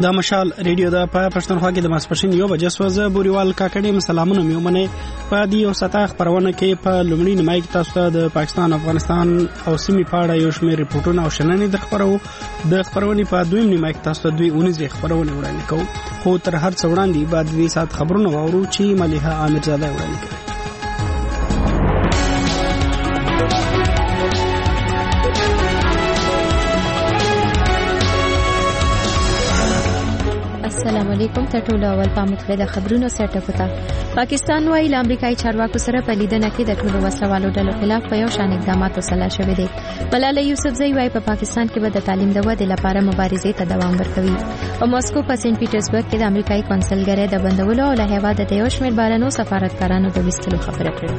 د مشال ریډیو د پښتونخوا کې د ماسپښین 1:00 بوریوال کاکړې سلامونه میومنه په دې او ستا خبرونه کې په لومړی نیمه کې تاسو ته د پاکستان افغانستان او سیمې په اړه یو شمېر ریپورتونه او شننې د خبرونې په دویم نیمه کې تاسو ته دوی 19 خبرونه وړاندې کوو خو تر هر څه وړاندې بعد دې سات خبرونه واورو چې مليحه عامرزاده وړاندې کوي. السلام علیکم ټولو اول پامخره د خبرونو سرټکوتا. پاکستان وايي د امریکایي چارواکو سره په لیدنه کې د ټولو وسلوالو ډلو خلاف په یو شان اقدامات وسله شوې دي. ملاله یوسفزۍ وايي په پاکستان کې به د تعلیم د ودې لپاره مبارزې ته دوام ورکوي. په ماسکو په سنت پیټرزبرګ کې د امریکایي کونسلګرۍ د بندولو او له هیواد د یو شمېر بهرنیو سفارتکارانو د ویستلو خبره کړې.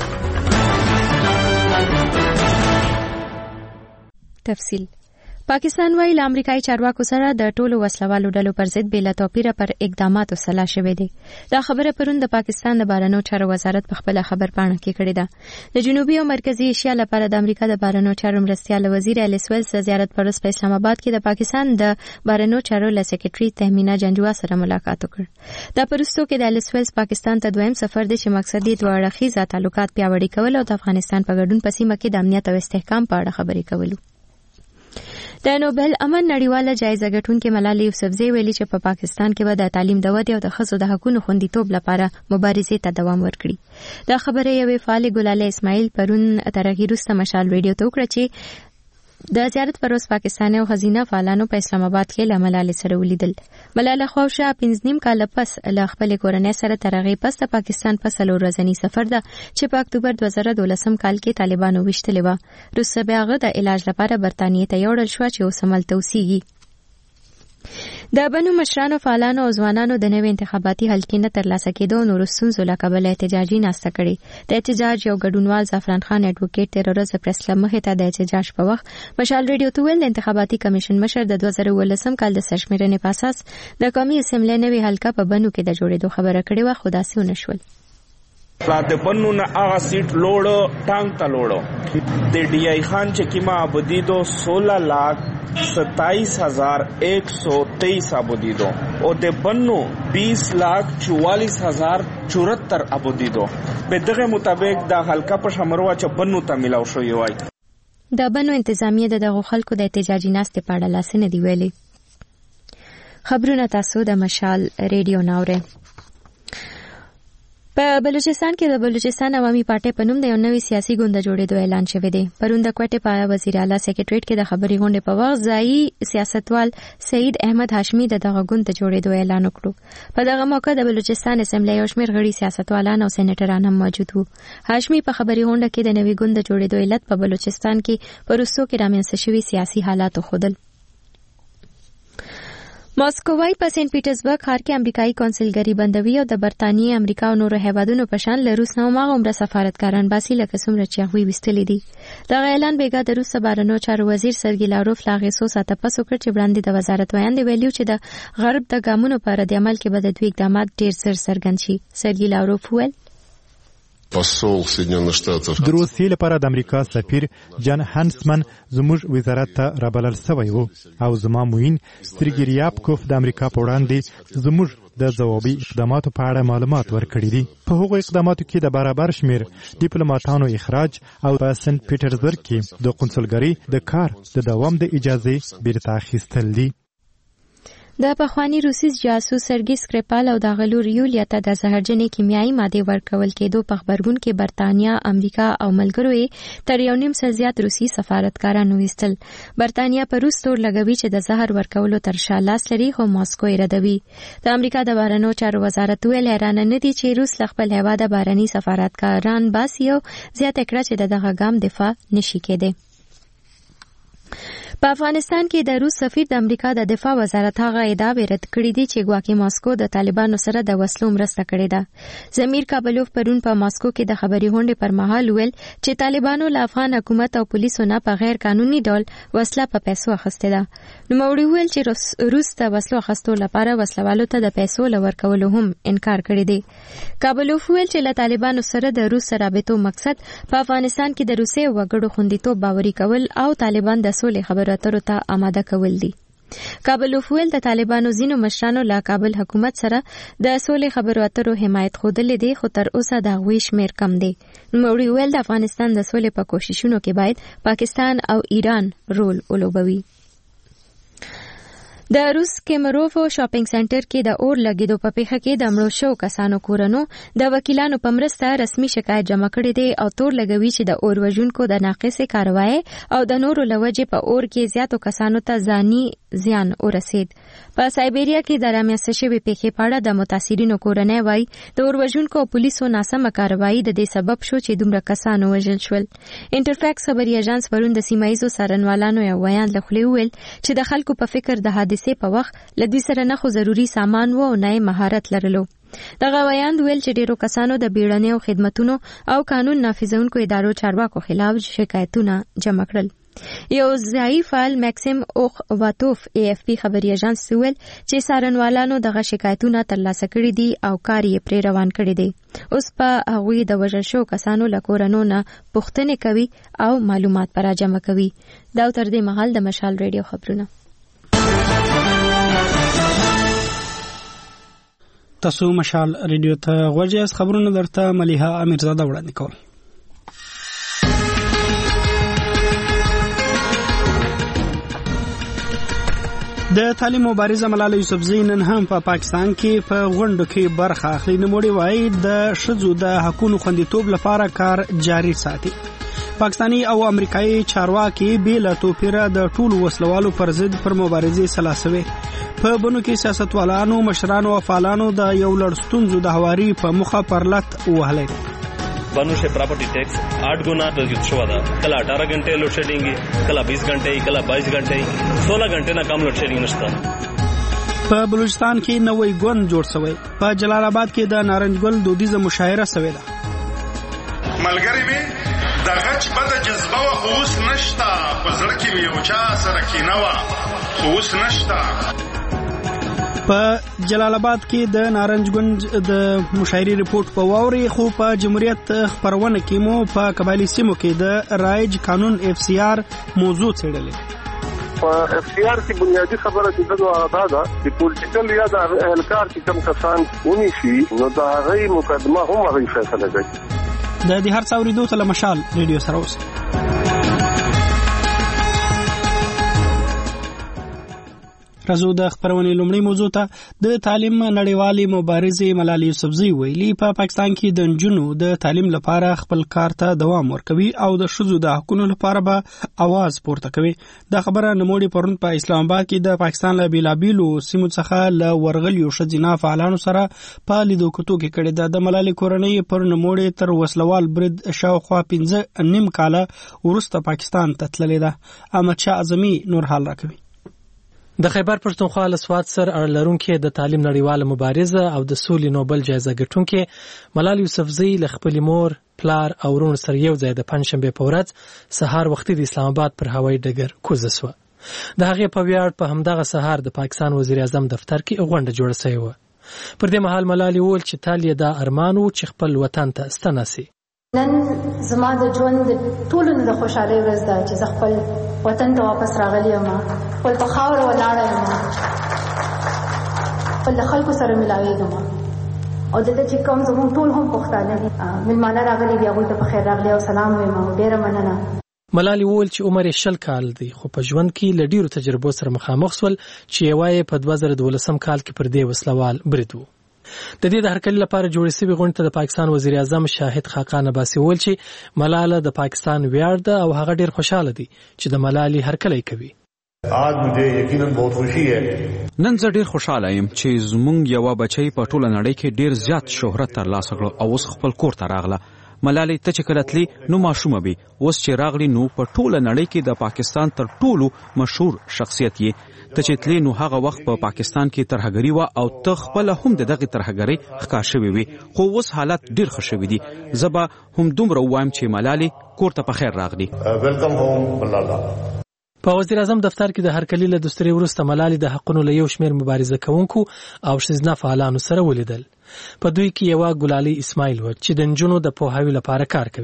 تفصیل. پاکستان وايي له امریکایي چارواکو سره د ټولو وسلوالو ډلو پر ضد بې له توپیره پر اقداماتو سلا شوې دي. دا خبره پرون د پاکستان د بهرنیو چارو وزارت په خپل خبرپاڼه کې کړې ده. د جنوبي او مرکزی ایشیا لپاره د امریکا د بهرنیو چارو مرستیال وزیر الیس ویلز د زیارت پر وروسته په اسلام آباد کې د پاکستان د بهرنیو چارو له سکرټري تهمینا جنجوا سره ملاقات وکړ. دا پرستو کې د الیس ویلز پاکستان ته دویم سفر دی چې مقصد یې دوه اړخیز تعلقات پیاوړي کول او د افغانستان په ګډون په سیمه کې د امنیت او استحکام په اړه خبرې کول. د نوبل امن نړیواله جایزه ګټونکې ملاله یوسفزۍ ویلي چې په پاکستان کې به د تعلیم د ودې او د ښځو د حقوقو خوندیتوب لپاره مبارزې ته دوام ورکړي. دا خبره یوې فعال ګلاله اسماعیل پرون تر هغې وروسته مشال ریډیو ته وکړه چې د زیارت پر وروسته پاکستاني او ښځینه فعالانو په اسلام آباد کې له ملالې سره ولیدل. ملاله خواوشا 15 کاله پس له خپلې کورنۍ سره تر هغې پس د پاکستان په 4 ورځني سفر ده چې په اکتوبر 2012 کال کې طالبانو ویشتلې وه. وروسته بیا هغه د علاج لپاره برطانیې ته یوړل شوه چې اوس هملته اوسیږي. د بنو مشرانو فعالانو او ځوانانو د نوې انتخاباتي حلقې نه ترلاسه کېدو نورو ستونزو له کبله احتجاجي ناسته کړې. د احتجاج یو ګډونوال زعفران خان اډوکیټ تېره ورځ د پریس کلب مخې ته د احتجاج په وخت مشال ریډیو ته ویل د انتخاباتي کمیشن مشر د 2019 کال د سرشمېرنې په اساس د قومي اسمبلۍ نوې حلقه په بنو کې د جوړېدو خبره کړې وه خو داسې ونه شول. د بنو نه هغه سیټ لوړو ټانک ته لوړو د ډي آی خان چې کیما ابدیدو 16,27,123 ابدیدو او د بنو 20,44,074 ابدیدو په دغه مطابق د حلقه په شمروا چې بنو ته ملاو شوی وای. د بنو انتظامیه دغه خلکو د احتجاجي ناستې په اړه لاس نه دی ویلي. خبرونه تاسو د مشال ریډیو ناوره. په بلوچستان کې د بلوچستان عوامي پارټۍ په نوم د یو نوي سیاسي ګوند جوړېدو اعلان شوی دی. پرون د کوټې په وزیر اعلی سکرټریټ کې د خبري غونډې په وخت ځایي سیاستوال سعید احمد هاشمي د دغه ګوند جوړېدو اعلان وکړو. په دغه موقع د بلوچستان اسمبلی یو شمېر غړي سیاستوالان او سېنیټران هم موجود وو. هاشمي په خبري غونډه کې د نوي ګوند جوړېدو علت په بلوچستان کې په وروستو کې رامنځته شوي سیاسي حالات وښودل. ماسکو وايي په سنت پیټرزبرګ ښار کې امریکایي کونسلګرۍ بندوي او د برطانیې، امریکا او نورو هیوادونو په شان له روس نه هماغومره سفارتکاران باسي لکه څومره چې هغوی ویستلي دي. دغه اعلان بېګا د روس بهرنیو چارو وزیر سرګي لاروف له هغې څو ساعته پس وکړ چې وړاندې د وزارت ویاندې ویلي چې د غرب د ګامونو په ردعمل کې به د دوی اقدامات ډېر زر څرګند شي. سرګي لاروف وویل د روسیې لپاره د امریکا سفیر جان هانسمن زموږ وزارت ته رابلل شوی و او زما معین سرګي ریابکوف د امریکا په وړاندې زموږ د ځوابي اقداماتو په اړه معلومات ورکړي دي. په هغو اقداماتو کې د برابر شمیر ډیپلوماټانو اخراج او په سنت پیټرزبرګ کې د قونسلګرۍ د کار د دوام د اجازې بیرته اخیستل دي. د پخوانی روسي جاسوس سرګي سکریپال او د غلور یولیا ته د زهرجنې کیمیاوي ماده ورکول کېدو په خبرګون کې برتانیا، امریکا او ملګرو یې تر 1.5 سل زیات روسي سفارتکاران ویستل. برتانیا په روس تور لګوي چې د زهر ورکولو تر شا لاس لري خو ماسکو یې ردوي. د امریکا د بهرنیو چارو وزارت ویل حیرانه نه دي چې روس له خپل هیواده بهرني سفارتکاران باسي او زیاته کړه چې دغه ګام دفاع نشي کېدی. په افغانستان کې د روس سفیر د امریکا د دفاع وزارت هغه ادعاوې رد کړې دي چې ګواکې ماسکو د طالبانو سره د وسلو مرسته کړې ده. ضمیر کابلوف پرون په ماسکو کې د خبري غونډې پر مهال ویل چې طالبانو له افغان حکومت او پولیسو نه په غیر قانوني ډول وسله په پیسو اخیستې ده. نوموړي ویل چې روس د وسلو اخیستو لپاره وسلوالو ته د پیسو ورکولو هم انکار کړی دی. کابلوف ویل چې له طالبانو سره د روس رابطو مقصد په افغانستان کې د روسي وګړو خوندیتوب باوري کول او طالبان د سولې خبرو اترو ته آماده کول دي. کابل وفویل د طالبانو ځینو مشرانو له کابل حکومت سره د سولې خبرو اترو حمایت ښودلی دی، خو تر اوسه د هغوی شمېر کم دی. نوموړي وویل د افغانستان د سولې په کوششونو کې باید پاکستان او ایران رول ولوبوي. د روس کیمروف شاپینګ سنټر کې د اور لګیدو په پیښه کې د مړو شو کسانو کورنو د وکیلانو په مرسته رسمي شکایت جمع کړی دی او تور لګوي چې د اور وژونکو د ناقصې کاروایی او د نورو له وجې په اور کې زیاتو کسانو ته ځاني زیان ورسید. په سایبریا کې د رامنځته شوې پیښې په اړه د متاثرینو کورنۍ وایي د اور وژونکو او پولیسو ناسمه کاروایی د دې سبب شو چې دومره کسان وژل شول. انټرفیکس خبري اژانس پرون د سیمه ییزو څارنوالانو یو بیان له خولې وویل چې د خلکو په فکر د حادثې په وخت له دوی سره نه خو ضروري سامان و او نه مهارت لرلو. دغه بیان ویل چې ډیرو کسانو د بیړنیو خدماتو او قانون نافذونکو ادارو چارواکو خلاف شکایتونه جمع کړل. یو ځایي فعال ماکسیم اوخ واتوف AFP خبري اژانس ویل چې څارنوالانو دغه شکایتونه ترلاسه کړي دي او کار یې پرې روان کړی دی. اوس په هغوی د وژل شو کسانو له کورنو نه پوښتنې کوي او معلومات پر راجمع کوي. دا تر دې مهال د مشال ریډیو خبرونه. تاسو مشال ریډیو ته غوږی خبرونه درته ملیحه امیرزاده وړاندې کول. د تعلیم مبارزه ملاله یوسفزۍ نن هم په پاکستان کې په غونډو کې برخه اخلي. نوموړي وایي د ښځو د حقوقو خوندیتوب لپاره کار جاري ساتي. پاکستانی او امریکایي چارواکي بېله توپیره د ټولو وسلوالو پر ضد پر مبارزې سلاسوي. په بنو کې سیاستوالانو، مشرانو او فعالانو د یو لړ ستونزو د هواري په مخه پرلت وهلی. بنو سے پراپرٹی ٹیکس 8 گنا ریڈیوس ہوا تھا. کل 18 گھنٹے لوڈ شیڈنگ ہے، کل 20 گھنٹے، کل 22 گھنٹے، 16 گھنٹے نہ کم لوڈ شیڈنگ نشتا. په بلوچستان کې نوې ګوند جوړ شوی. په جلال آباد کې د نارنج ګل دودیزه مشاعره شوې ده. ملګری می د غچ بد جذبه او اوس نشتا، په زړه کې می یو چا سره کینه وا اوس نشتا. په جلال آباد کې د نارنج ګل د مشاعرې ریپورت په واوري، خو په جمهوریت خبرونه کې مو په قبایلی سیمو کې د رایج قانون FCR موضوع څېړلې. په FCR کې بنیادی خبره چې دا ده چې پولیټیکل یا د اهلکار چې کوم کسان ونیسي نو دا غي مقدمه هم غي فیصله کوي. د دې هر څه اورېدو ته له مشال ریډیو سره اوسئ. راځو د خبرونې لومړی موضوع ته. د تعلیم نړیوالې مبارزې ملالۍ یوسفزۍ ویلي په پاکستان کې د نجونو د تعلیم لپاره خپل کار ته دوام ورکوي او د ښځو د حقوقو لپاره به اواز پورته کوي. دا خبره نوموړي پرون په اسلام آباد کې د پاکستان له بیلابیلو سیمو څخه له ورغلیو ښځینه فعالانو سره په لیدو کتو کې کړې ده. د ملالۍ کورنۍ پر نوموړي تر وسلوال برید شاوخوا 15 کاله وروسته پاکستان ته تللې ده. احمدشاه اعظمي نور حال راکوي. د خیبر پښتونخوا له سوات سره اړه لرونکي د تعلیم نړیواله مبارزه او د سولې نوبل جایزه ګټونکي ملالۍ یوسفزۍ له خپل مور، پلار او ورور سره یو ځای د پنځشنبه په ورځ سهار وختي د اسلام آباد پر هوایي ډګر کوزه شو. د هغې په ویاړ په همدغه سهار د پاکستان وزیر اعظم دفتر کې غونډه جوړه شوې وه. پر دې مهال ملالۍ وویل چې تل یې دا ارمان و چې خپل وطن ته ستنه شي. نن زما د ژوند ټولو نه د خوشحالۍ ورځ ده چې زه خپل وطن ته واپس راغلی یم، خپل په خاوره ولاړه یم، خپل د خلکو سره ملاویږم او دلته چې کوم زموږ ټول هم پښتانه دي مېلمانه راغلي دي هغوی ته په خیر راغلی او سلام وایم او ډېره مننه. ملالۍ وویل چې عمر یې 20 کال دی، خو په ژوند کې له ډېرو تجربو سره مخامخ شول چې یوه یې په 2012 کال کې پر دې وسلوال برید و. د دې د هرکلي لپاره جوړې شوې غونډې ته د پاکستان وزیر اعظم شاهد خاقان عباسي وویل چې ملاله د پاکستان ویاړ ده او هغه ډېر خوشاله دي چې د ملالۍ هرکلی کوي. نن زه ډېر خوشاله یم چې زموږ یوه بچی په ټوله نړۍ کې ډېر زیات شهرت ترلاسه کړ او اوس خپل کور ته راغله. ملالۍ ته چې کله تلې نو ماشومه وي، اوس چې راغلی نو په ټوله نړۍ کې د پاکستان تر ټولو مشهور شخصیت یې. ته چې تلې نو هغه وخت په پاکستان کې ترهګري وه او ته خپله هم د دغې ترهګرۍ ښکار شوې وې، خو اوس حالات ډېر ښه شوي دي. زه به هم دومره ووایم چې ملالۍ کور ته په خیر راغلي. په وزیر اعظم دفتر کې د هرکلي له دستوري وروسته ملالۍ د حقونو له یو شمېر مبارزه کوونکو او ښځینه فعالانو سره ولیدل. په دوی کې یوه ګلالۍ اسماعیل و چې د نجونو د پوهاوي لپاره کار کوي.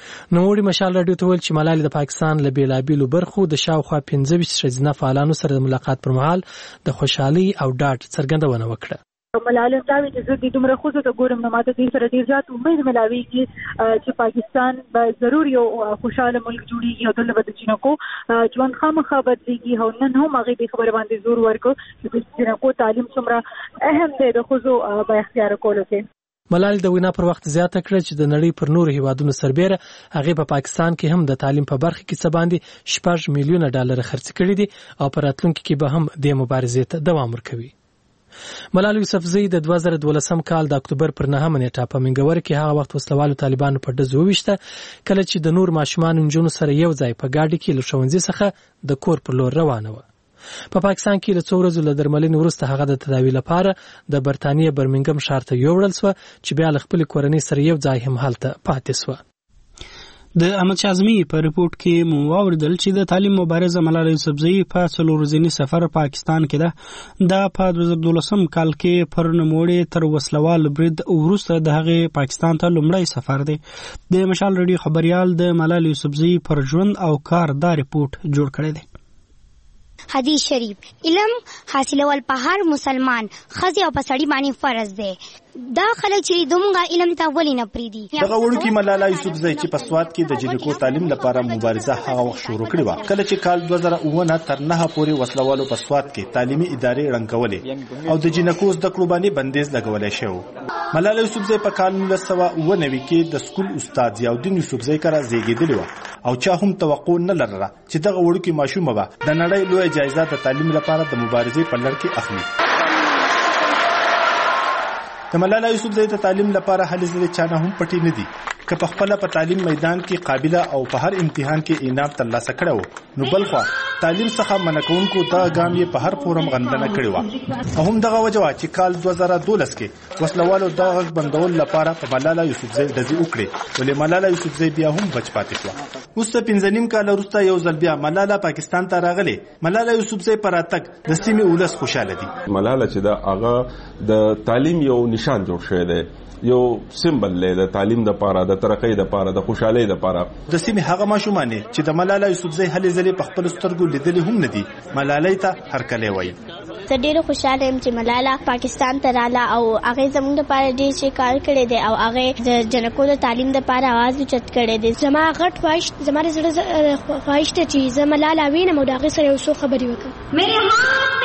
نوموړي مشال راډیو ته ویل چې ملالۍ د پاکستان له بیلابیلو برخو د شاوخوا 15 ښځینه فعالانو سره د ملاقات پر مهال د خوشحالۍ او ډاډ څرګندونه وکړه. ملالۍ تاوی چې زه د دومره خوځو ته ګورم نو ماته دې سره ډېر زیات امید ملاویږي چې پاکستان به ضرور یو خوشاله ملک جوړیږي او دلته به د جنکو ژوند خامخا بدلېږي. او نن هم هغې دې خبرې باندې زور ورکړ چې د جنکو تعلیم څومره اهم دی د ښځو با اختیاره کولو کې. ملالۍ د وینا پر وخت زیاته کړه چې د نړۍ پر نورو هیوادونو سربېره هغې په پاکستان کې هم د تعلیم په برخه کې څه باندې $6 میلیونه خرڅ کړي دي او په راتلونکي کې به هم دې مبارزې ته دوام ورکوي. ملالۍ یوسفزۍ د 2012 کال د اکتوبر پر 9 نیټه په منګور کې هغه وخت وسلوالو طالبانو په ډزو وویشته کله چې د نور ماشومان نجونو سره یو ځای په ګاډي کې له ښوونځي څخه د کور پر لور روانه وه. په پاکستان کې له څو ورځو له درملنې وروسته هغه د تداوی لپاره د برتانیې برمنګم ښار ته یوړل سوه چې بیا له خپلې کورنۍ سره یو ځای هم هلته پاتې سوه. د احمد شاه اعظمي په ریپورت کې مو واوریدل چې د تعلیم مبارزه ملالۍ یوسفزۍ په 4 ورځني سفر پاکستان کې ده. دا په 2012 کال کې پر نوموړي تر وسلوال برید وروسته د هغې پاکستان ته لومړی سفر دی. د مشال راډیو خبريال د ملالۍ یوسفزۍ پر ژوند او کار دا ریپورت جوړ کړی دی. حدیث شریف علم حاصلول په هر مسلمان خزي او پسړی باندې فرض دی. دا خلک چې دومره علم ته ولې نه پریدي. دغه وړوکی ملالۍ یوسفزۍ چې په سوات کې د جنکو تعلیم لپاره مبارزه هغه وخت شروع کړې وه کله چې کال 2009 تر 9 پورې وسلوالو په سوات کې تعلیمي ادارې ړنګولې او د جنکو زده کړو باندې بندیز لګولی شوی. ملالۍ یوسفزۍ په کال 1999 کې د سکول استاد ضیاءالدین یوسفزۍ کره زیږېدلې وه او چا هم توقع نه لرله چې دغه وړوکی ماشومه به د نړۍ لویه جایزه د تعلیم لپاره د مبارزې په لړ کې اخلي. د ملالۍ یوسفزۍ د تعلیم لپاره هلې ځلې چانه هم پټې نه دي که په خپله په تعلیم میدان کې قابله او په هر امتحان کې انعام ترلاسه کړی و نو بلخوا تعلیم څخه منع کوونکو دغه ګام یې په هر فورم غندنه کړې وه او هم دغه وجه وه چې کال 2012 کې وسلوالو دغه غږ بندولو لپاره په ملالۍ یوسفزۍ ډزې وکړې ولې ملالۍ یوسفزۍ بیا هم بچ پاتې شوه. اوس د 15 کال وروسته یو ځل بیا ملاله پاکستان ته راغلې. ملالۍ یوسفزۍ په راتګ د سیمې ولس خوشاله دي. ملاله چې دا هغه د تعلیم یو نشان جوړ شوی دی یو سمبل دی د تعلیم د پاره د ترقۍ د پاره د خوشحالۍ د پاره. د سیمې هغه ماشومان چې د ملالۍ یوسفزۍ هلې ځلې په خپل سترګو لیدلې هم نه دي ملالۍ ته هرکلی وایي. زه ډېره خوشحاله یم چې ملاله پاکستان ته راله او هغې زموږ دپاره ډېر څه کار کړی دی او هغې د جنکو د تعلیم دپاره اواز اوچت کړی دی. زما غټ خواهش زما د زړه خواهش ده چې زه ملاله وینم او د هغې سره یو څو خبرې وکړم.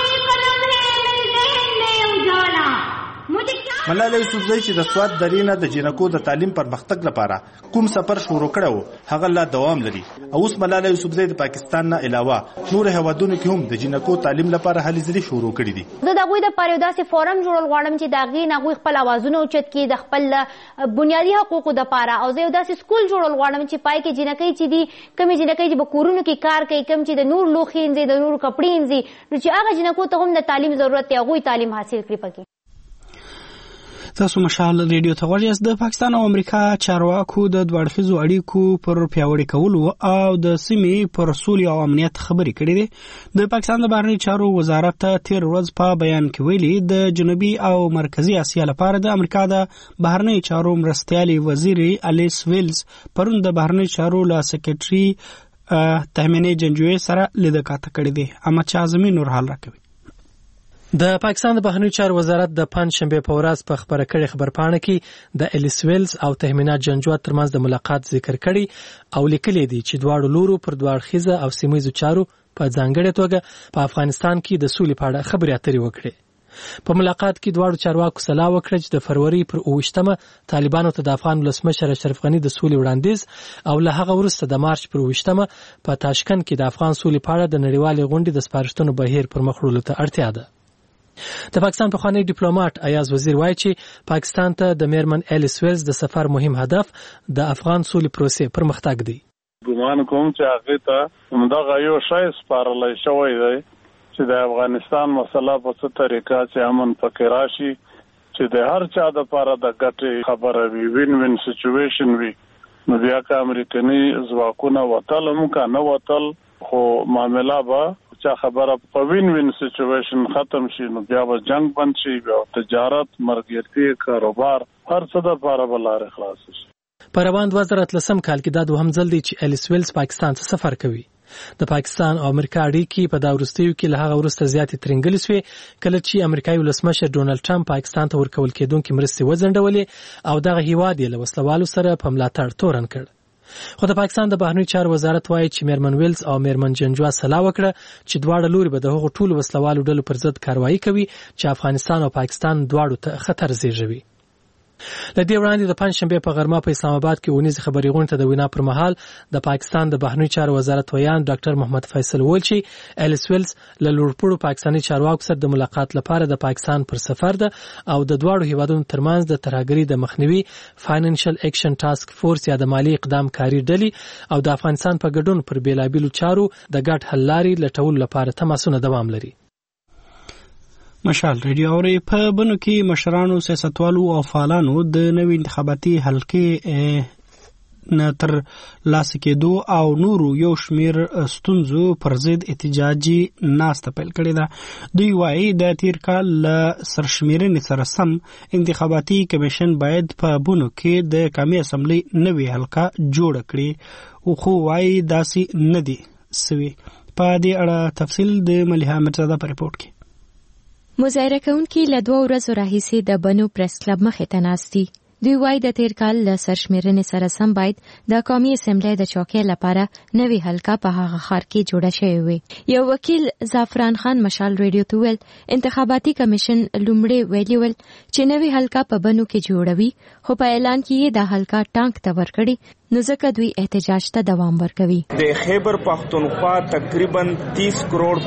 ملالۍ یوسفزۍ چې د سوات درې نه د جنکو د تعلیم پرمختګ لپاره کوم سفر شروع کړی و هغه لا دوام لري او اوس ملالۍ یوسفزۍ د پاکستان نه علاوه نور هیوادونو کې هم د جنکو تعلیم لپاره هلې ځلې شروع کړي دي. زه د هغوی دپاره یو داسې فورم جوړول غواړم چې د هغې نه هغوی خپل اوازونه اوچت کړي د خپل بنیادي حقوقو دپاره او زه یو داسې سکول جوړول غواړم چې پای کې جنکۍ چې دي کومې جنکۍ چې په کورونو کې کار کوي کوم چې د نور لوښي انځي د نور کپړې انځي نو چې هغه جنکو ته هم د تعلیم ضرورت دی هغوی تعلیم حاصل کړي. پکې تاسو مشال ریډیو ته غوږ یاست. د پاکستان او امریکا چارواکو د دوه اړخیزو اړیکو پر پیاوړي کولو او د سیمې پر سولې او امنیت خبرې کړې دي. د پاکستان د بهرنیو چارو وزارت تیر ورځ په بیان کې ویلي د جنوبي او مرکزی اسیا لپاره د امریکا د بهرنیو چارو مرستیالي وزیر الیس ویلز پرون د بهرنیو چارو له سکرټري تهمینې جنجوی سره لیدکاته کړې دي. احمد شاه اعظمي نور حال راکوي. د پاکستان د بهرنیو چارو وزارت د پنځشنبه په ورځ په خبره کړې خبرپاڼه کې د الیس ویلز او تهمینه جنجوه ترمنځ د ملاقات ذکر کړي او لیکلي دي چې دواړو لورو پر دوه اړخیزه او سیمهییزو چارو په ځانګړې توګه په افغانستان کې د سولې په اړه خبرې اترې وکړي. په ملاقات کې دواړو چارواکو سلا وکړه چې د فروری پر 28مه طالبانو ته د افغان ولسمشر اشرف غني د سولې وړاندیز او له هغه وروسته د مارچ پر 28مه په تاشکند کې د افغان سولې په اړه د نړیوالې غونډې د سپارښتنو بهیر پر مخ وړلو ته اړتیا ده. د پاکستان پخوانی ډیپلوماټ ایاز وزیر وایي چې پاکستان ته د میرمن الیس ویلز د سفر مهم هدف د افغان سولې پروسې پرمختګ دی. ګمان کوم چې هغه ته همدغه یو شی سپارلی شوی دی چې د افغانستان مسله په څه طریقه چې امن پکې راشي چې د هر چا دپاره د ګټې خبره وي وین وین سچویشن وي نو بیا که امریکني ځواکونه وتل هم که نه وتل خو معامله به چا خبره په وین وین سچویشن ختم شي نو بیا به جنگ بند شي بیا تجارت مرګرتي کاروبار هر څه د لپاره به لارې خلاص شي. په روان 2013 کال کې دا دوهم ځل دی چې الیس ویلز پاکستان ته سفر کوي. د پاکستان او امریکا اړیکې په دا وروستیو کې له هغه وروسته زیاتې ترنګلې شوې کله چې امریکایي ولسمشر ډونالډ ټرمپ پاکستان ته ورکول کېدونکې مرستې وځنډولې او دغه هیواد یې له وسلوالو سره په ملاتړ تورن کړ. خو د پاکستان د بهرنیو چارو وزارت وایي چې میرمن ویلز او میرمن جنجوا سلا وکړه چې دواړه لوري به د هغو ټولو وسلوالو ډلو پر ضد کاروایی کوي چې افغانستان او پاکستان دواړو ته خطر زیږوي. لدې وړاندې د پنځشنبه په غرمه په اسلام آباد کې اونیز خبري غونډه د وینا پر مهال د پاکستان د بهرنیو چارو وزارت ویان ډاکټر محمد فیصل ویل چې الیس ویلز له لوړپوړو پاکستاني چارواکو سره د ملاقات لپاره د پاکستان پر سفر ده او د دواړو هیوادونو ترمنځ د ترهګرۍ د مخنیوي فاینانشل اکشن ټاسک فورس یا د مالی اقدام کاری ډلې او د افغانستان په ګډون پر بیلابیلو چارو د ګډ حل لارې لټولو لپاره تماسونه دوام لري. مشال ریډیو اوري په بنو کې مشرانو سیاستوالو او فعالانو د نوې انتخاباتي حلقې تر لاس کېدو او نورو یو شمیر ستونزو پر ضد احتجاجي ناسته پیل کړې ده. دوی وایي د تیر کال له سرشمیرنې سره سم انتخاباتي کمیشن باید په بنو کې د قومي اسمبلی نوې حلقه جوړه کړي خو وایي داسې نه دي سوي. په دې اړه تفصیل د ملیحه مرزاده په ریپورت کې. مظاهره کوونکي له 2 ورځو راهیسې د بنو پریس کلب مخې ته ناست دي. دوی وایي د تیر کال له سرشمیرنې سره سم باید د قومي اسمبلی د چوکۍ لپاره نوې حلقه په هغه ښار کې جوړه شوې وي. یو وکیل زعفران خان مشال ریډیو ته ویل انتخاباتي کمیشن لومړی ویلي ول چې نوې حلقه په بنو کې جوړوي خو په اعلان کې یې د حلقه ټانک ته ورکړي نو ځکه دوی احتجاج ته دوام ورکوي. د خیبر پختونخوا تقریبا 30 کروڑ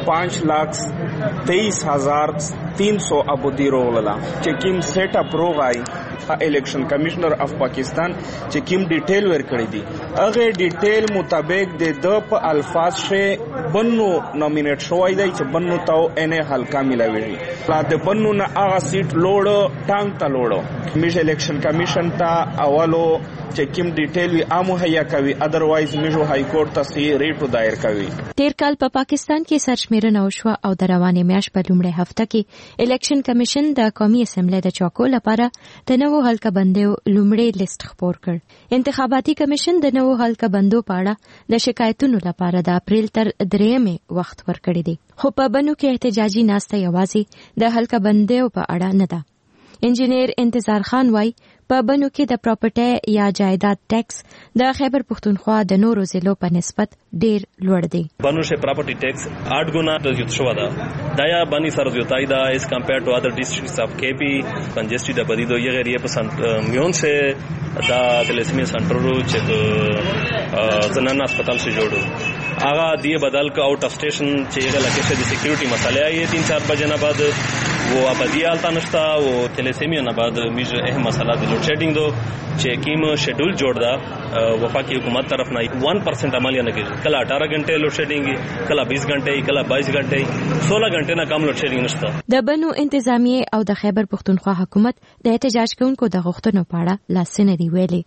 5,23,300 ابودی روغلا چې کوم سیټ اپ روغای الیکشن کمشنر اف پاکستان چې کوم ډیټیل ورکړی دي هغه ډیټیل مطابق د په الفاظ شه بنو نومینیټ شوی دی چې بنو تاو انه حلقه ملاوي لا د بنو نه هغه سیټ لوړ ټانک ته لوړ میش الیکشن کمیشن ته اولو چې کوم ډیټیل وی امو هيا کوي اذروایز میجو های کورټ ته سی ریټو دایر کوي. تیر کال په پاکستان کې سرشمیرنه وشوه او د روانې میاشت په لومړۍ هفته کې الیکشن کمیشن د قومي اسمبلی د چوکو لپاره د نوو حلقه بندیو لومړی لیست خپور کړ. انتخاباتي کمیشن د نوو حلقه بندو په اړه د شکایتونو لپاره د اپریل تر 3 وخت ورکړی دی خو په بنو کې احتجاجي ناسته یوازې د حلقه بندیو په اړه نه ده. انجینیر انتظار خان وای په بنو کې د پراپرټي یا جایداد ټیکس د خیبر پختونخوا د نورو ضلعو په نسبت ډیر لوړ دی. بنو شه پراپرټي ټیکس 8 ګنا زیات شو ده. دایا بني سره زیاتای دا اس کمپیئر ټو اذر ډیسټریکټس اف کیپی کنجسټی د بدیدو یې غریه پسند میون سے دا تلسمی سنټرو چې زنانه هسپتال سے جوړو هغه دی بدل کا آؤٹ اف اسٹیشن چې هغه لکه چې د سکیورټي مسئله یې 3-4 بجې نه بعد वो ابدی حالت نشتا वो تلسیمیا نه بعد میج اهم مسله د لوډ شیډینګ دو چې کیم شیډول جوړ دا وفاقی حکومت طرف نه 1% عملیه نه کیږي کله 18 غنټه لوډ شیډینګ کله 20 غنټه کله 22 غنټه 16 غنټه نه کم لوډ شیډینګ نشتا. د بنو انتظامیه او د خیبر پختونخوا حکومت د احتجاج کوونکو د غوښتنو په اړه لاسنه دی ویلي.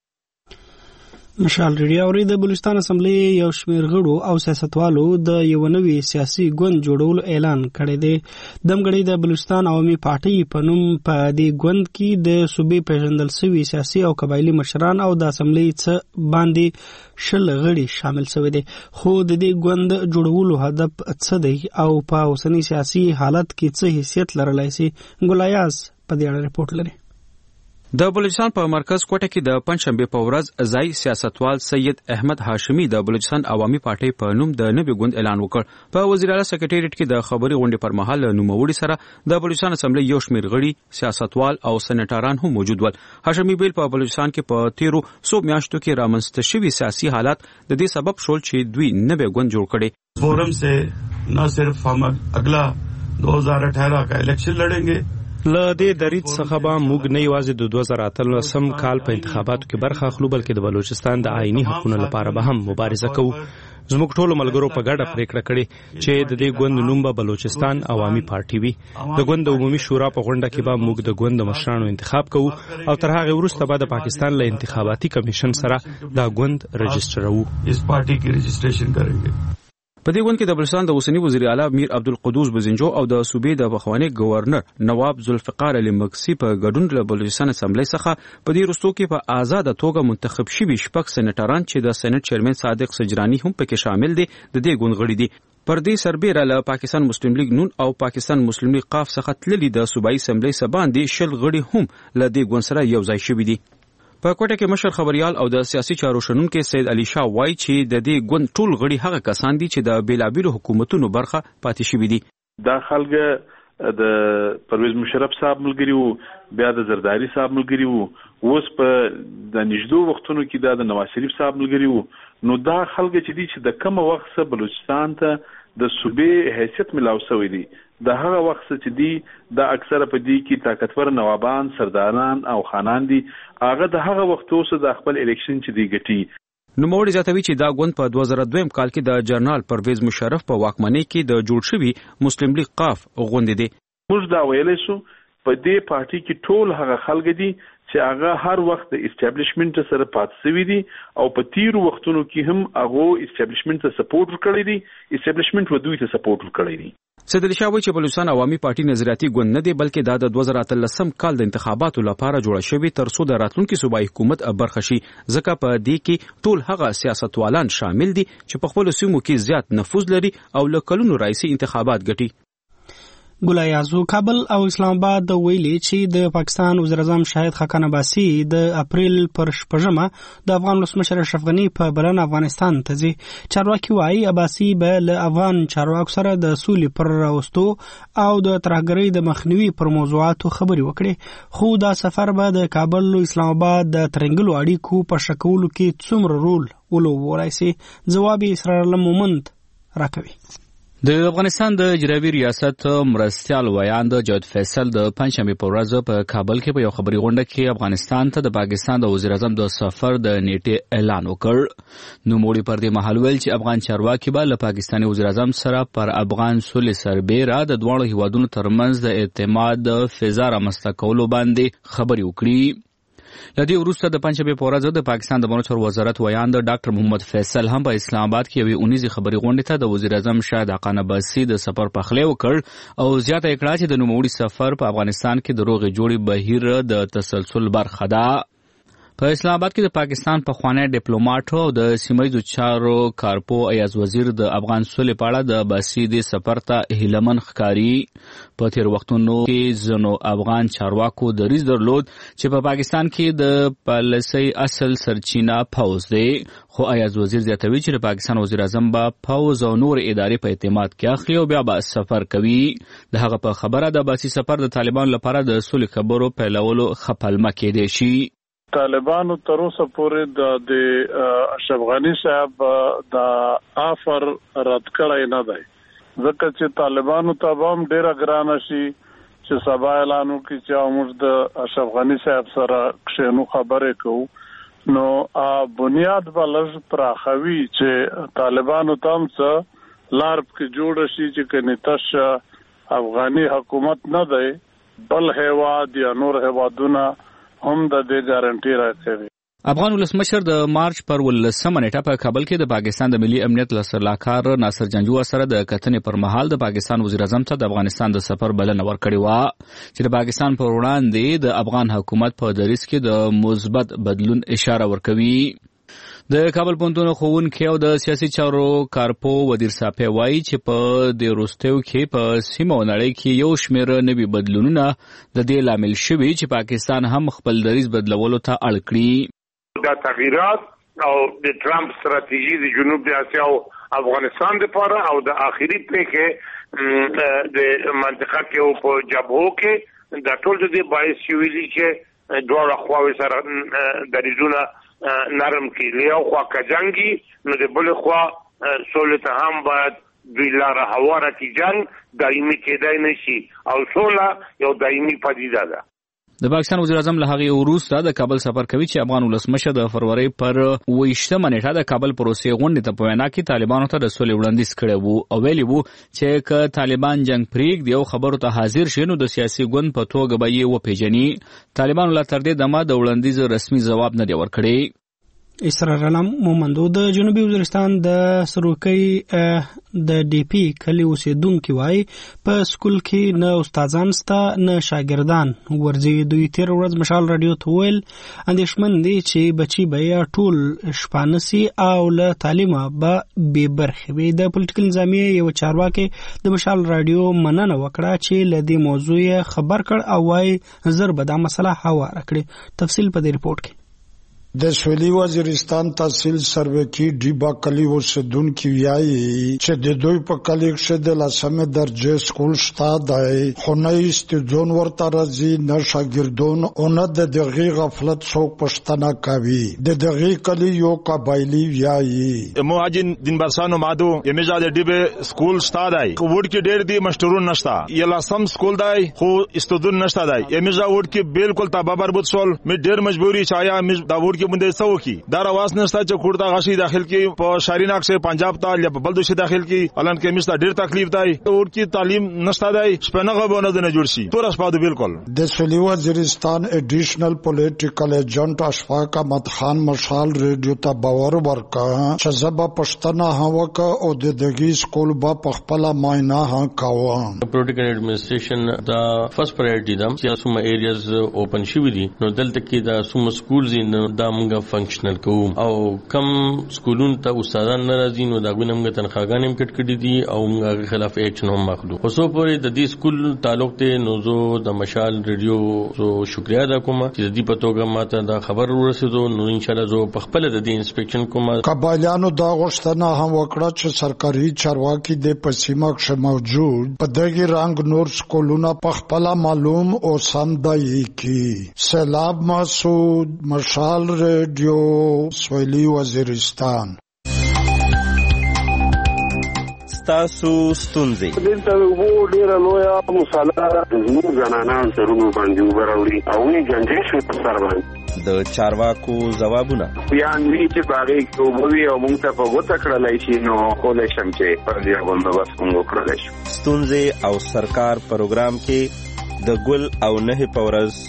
مشال ریډیو اوري د بلوچستان اسمبلی یو شمیر غړو او سیاستوالو د یو نوي سیاسي ګوند جوړولو اعلان کړی دی. دمګړی د بلوچستان عوامي پارټي په نوم په دې ګوند کې د صوبې پیژندل شوي سیاسي او قبایلی مشران او د اسمبلی څخه باندې 10 غړي شامل شوي دي خو د دې ګوند جوړولو هدف څه دی او په اوسنی سیاسي حالت کې څه حیثیت لرلای شي ګلایاز په دې اړه رپورت لري. د بلوچستان په مرکز کوټه کې د پنځشنبه په ورځ ځای سیاستوال سید احمد هاشمی د بلوچستان عوامي پارټي په نوم د نوي ګوند اعلان وکړ. په وزیر اعلی سکریټریټ کې د خبري غونډې پر مهال نوموړي سره د بلوچستان اسمبلی یو شمیر غړي سیاستوال او سېنیټاران هم موجود ول. هاشمی بیل په بلوچستان کې په 13 میاشتو کې رامنځته شوي سیاسي حالات د دې سبب شول چې دوی نوي ګوند جوړ کړي. فورم سے نہ صرف ہم اگلا 2018 کا الیکشن لڑیں گے له دې دریځ څخه به موږ نه یوازې د 2018 کال په انتخاباتو کې برخه اخلو بلکې د بلوچستان د آئینی حقوقو لپاره به هم مبارزه کوو. زموږ ټولو ملګرو په ګډه پریکړه کړې چې د دې ګوند نوم به بلوچستان عوامي پارټي وي. د ګوند عمومي شورا په غونډه کې به موږ د ګوند مشرانو انتخاب کوو او تر هغه وروسته به د پاکستان له انتخاباتي کمیشن سره دا ګوند رجسټرو. اس پارټي کې رجسټریشن کړئ. په دې غونډه کې د بلوچستان د اوسنی وزیر اعلی میر عبدالقدوس بزنجو او د صوبې د بخوانی گورنر نواب ذوالفقار علي مکسی په ګډون له بلوچستان اسمبلی څخه په دې وروستو کې په آزاد توګه منتخب شوي شپږ سېنیټران چې د سېنات چیرمن صادق سجرانی هم پکې شامل دي د دې غونډې غړي دي. پر دې سربېره له پاکستان مسلم لیگ نون او پاکستان مسلم لیگ قاف څخه تللي د صوبایي اسمبلی سباندې 20 غړي هم له دې غونډې سره یو ځای شوي دي. په کوټه کې مشر خبريال او د سیاسي چارو شنونکو سید علي شاه وایي چې د دې ګوند ټول غړي هغه کسان دي چې د بیلابیلو حکومتونو برخه پاتې شوي دي. دا خلګ د پرویز مشرف صاحب ملګری وو، بیا د زرداری صاحب ملګری وو، اوس په د نږدې وختونو کې د نواز شریف صاحب ملګری وو. نو دا خلګ چې دي چې د کوم وخت څخه بلوچستان ته د صوبې حیثیت ملاو شوی دی، د هغه وخت چې دي د اکثره په دې کې طاقتور نوابان، سرداران او خانان دي، هغه د هغه وخت اوس د خپل الیکشن چې دی ګټي. نوموړي زیاتوي چې دا غوند په 2002 کال کې د جنرال پرویز مشرف په واکمنۍ کې د جوړ شوي مسلم لیگ قاف غوند دي. موږ دا ویلی شو په دې پارټي کې ټول هغه خلک دي چې هغه هر وخت د اسټابلیشمنت سره پاتې شوي دي او په تیرو وختونو کې هم هغه اسټابلیشمنت ته سپورټ ورکړی دي، اسټابلیشمنت ودوی ته سپورټ ورکړی دي. سید علي شاه وایي چې بلوچستان عوامي پارټي نظریاتي ګوند نه دی، بلکې دا د 2013 کال د انتخاباتو لپاره جوړه شوې ترڅو د راتلونکي صوبایي حکومت برخه شي، ځکه په دې کې ټول هغه سیاستوالان شامل دي چې په خپل سیمو کې زیات نفوذ لري او له کلونو راځي انتخابات ګټي. ګلایازو کابل او اسلام آباد ویلي چې د پاکستان وزیر اعظم شاهد خاقان عباسي د اپریل پر 8 د افغان ولسمشر اشرف غني په بلنه افغانستان ته ځي. چارواکي وايي عباسي به له افغان چارواکو سره د سولې پر راوستو او د ترهګرۍ د مخنیوي پر موضوعاتو خبرې وکړي، خو دا سفر به د کابل او اسلام آباد د ترنګلو اړیکو په شکولو کې څومره رول ولوبولای شي، ځواب اسرار الله مومند راکوي. د افغانستان د اجرایي ریاست مرستیال ویاند جاوید فیصل د پنځمې په ورځ په کابل کې په یو خبري غونډه کې افغانستان ته د پاکستان د وزیر اعظم د سفر د نیټې اعلان وکړ. نوموړي پر دې مهال ویل چې افغان چارواکي به له پاکستاني وزیر اعظم سره پر افغان سولې سربېره د دواړو هیوادونو ترمنځ د اعتماد فضا رامنځته کولو باندې خبرې وکړي. لدی وروسته د پنځمې په ورځ د پاکستان د بهرنیو وزارت ویاند ډاکټر محمد فیصل هم په اسلام آباد کې یوې اونیزي خبري غونډې ته د وزیر اعظم شاهد خاقان عباسي د سفر پخلی وکړ او زیاته کړه چې د نوموړي سفر په افغانستان کې د روغې جوړې بهیر د تسلسل برخه ده. په اسلام آباد کې د پاکستان پخوانی ډیپلوماټ او د سیمه‌ییزو چارو کارپو ایاز وزیر د افغان سولې په اړه د عباسي د سفر ته هیلمن ښکاري. په تیر وختونو کې ځینو افغان چارواکو دریځ درلود چې په پاکستان کې د پالیسۍ اصل سرچینه پوځ دی، خو ایاز وزیر زیاتوي چې د پاکستان وزیر اعظم به پوځ او نور ادارې په اعتماد کې اخلي او بیا به سفر کوي. د هغه په خبره د عباسي سفر د طالبانو لپاره د سولې خبرو پیلولو خپلمه کېدی شي. طالبانو تر اوسه پورې د اشرف غني صاحب د آفر رد کړی نه دی، ځکه چې طالبانو ته هم ډیره ګرانه شي چې سبا اعلان وکړي چې موږ د اشرف غني صاحب سره کښېنو خبرې کوو. نو بنیاد به لږ پراخوي چې طالبانو ته هم څه لار پکې جوړه شي چې کني تش افغاني حکومت نه دی بل هیواد یا نور هیوادونه هم د دې ګارانټي راکوي. افغان ولسمشر د مارچ پر 18 نیټه په کابل کې د پاکستان د ملي امنیت لسرلاکار ناصر جنجو سره د کتنې پر مهال د پاکستان وزیر اعظم ته د افغانستان د سفر بلنه ورکړې و چې د پاکستان پر وړاندې د افغان حکومت په دریځ کې د مثبت بدلون اشاره ورکوي. د کابل پوهنتون ښوونکی او د سیاسي چارو کارپو ودیر صافی وایي چې په دې وروستیو کې په سیمه او نړۍ کې یو شمېر نوي بدلونونه د دې لامل شوي چې پاکستان هم خپل دریځ بدلولو ته اړ کړي. دا تغییرات او د ټرمپ ستراتیژي د جنوب د اسیا او افغانستان لپاره او د آخري پریکړې د منطقه کې او په جبهو کې د ټول د باعث شوي چې دوه خواوې سره دریځونه نرم کی لیاو خوا کجنگی نو د بل خوا سولې ته هم باید دوی لاره هواره کی جنگ دایمي کېدای نشي او سوله یو دایمي پدیده ده. د پاکستان وزیر اعظم له هغې وروسته د کابل سفر کوي چې افغان ولسمشر د فروری پر 28 نیټه د کابل پروسې غونډې ته په وینا کې طالبانو ته د سولې وړاندیز کړی وو او ویلي وو چې که طالبان جنگ پرېږدي او خبرو ته حاضر شي نو د سیاسي ګوند په توګه به یې وپېژني. طالبانو لا تر دې دمه د وړاندیز رسمي ځواب نه دی ورکړی. اسرار علم مومندو د جنوبي وزیرستان د سروکي د ډي پی کلی اوسیدونکو وای په سکول کې نه استادان ستا نه شاګردان ورځي دوی تیر ورځ مشال رادیو ته ویل اندیشمن دي چې بچي به ټول شپانسي او له تعلیمه به بې برخې وي. د پولیټیکل نظامیه یو چارواکي د مشال رادیو مننه وکړه چې له دې موضوع خبر کړ او وای زر به دا مسله هواره کړي. تفصیل په دې رپورت کې. د سویلي وزیرستان تحصیل سروکی ډیبا کلی اوسیدونکو وایي چې د دوی په کلی کې د لسمه درجه سکول شته دی خو نه استودون ورته راځي نه شاګردون او نه د دغه غفلت څوک پښتنه کوي. د دغه کلی یو قبایلی وایي مهاجن دین برسانو مادو یمجا د ډیبه سکول شته دی خو ورته ډېر دی مشترون نشته یلا سم سکول دی خو استودون نشته دی یمجا ورته بالکل تابع بربود سول می ډېر مجبوری چایا می دا ورته بنده سو کی دار आवाज نشتا چې خوردا غشي داخل کی په شاریناک سے پنجاب تا یا بلدو سے داخل کی الان کې مستا ډیر تکلیف دی اور کی تعلیم نشتا دی شپنغه بونه نه جوړ شي تور اسپادو بالکل. د سویلي وزیرستان ایډیشنل پولیټیکل ایجنټ اشفاق احمد خان مشال ریډیو ته باور ورکړ چې زبا پښتنه هوکا او د دغه سکول با خپل ماینه ها کاوه. پولیټیکل ایڈمنسټریشن دا فرست پرایورټی دا چې سم ایریاز اوپن شوی دي نو دلته کې دا سم سکولز دا موږ فنکشنل کوو او کم سکولونو ته استادان ناراضي نو دا غوښنه موږ تنخواګانې هم کټ کړې دي او موږ خلاف اکشن هم ماخلو. اوسو پورې د دې سکول تعلق ته نو زه د مشال ریډیو زو شکریا ادا کوم چې د دې په توګه ماته دا خبر ورسېدو نو ان شاء الله زه په خپل د دې انسپیکشن کوم. قبایلیانو دا غوښتنه هم وکړه چې سرکاري چارواکي د پسیمه کې موجود په دغه رنګ نور سکولونه په خپل معلوم او سم دی کی. سلام مسعود مشال ریډیو سویلي وزیرستان. ستاسو ستونزې دلته وو ډیره لویه مساله زموږ زنانان سرونو باندې وبراوړي او یې ګنجې شوې په سر باندې د چارواکو ځوابونه بیان وی چې باغې کوبوي او موږ ته په وته کړلای شي نو کولای شم چې پر دې باندې بس موږ کړلای شو. ستونزې او سرکار پروګرام کې د ګل او نه پورز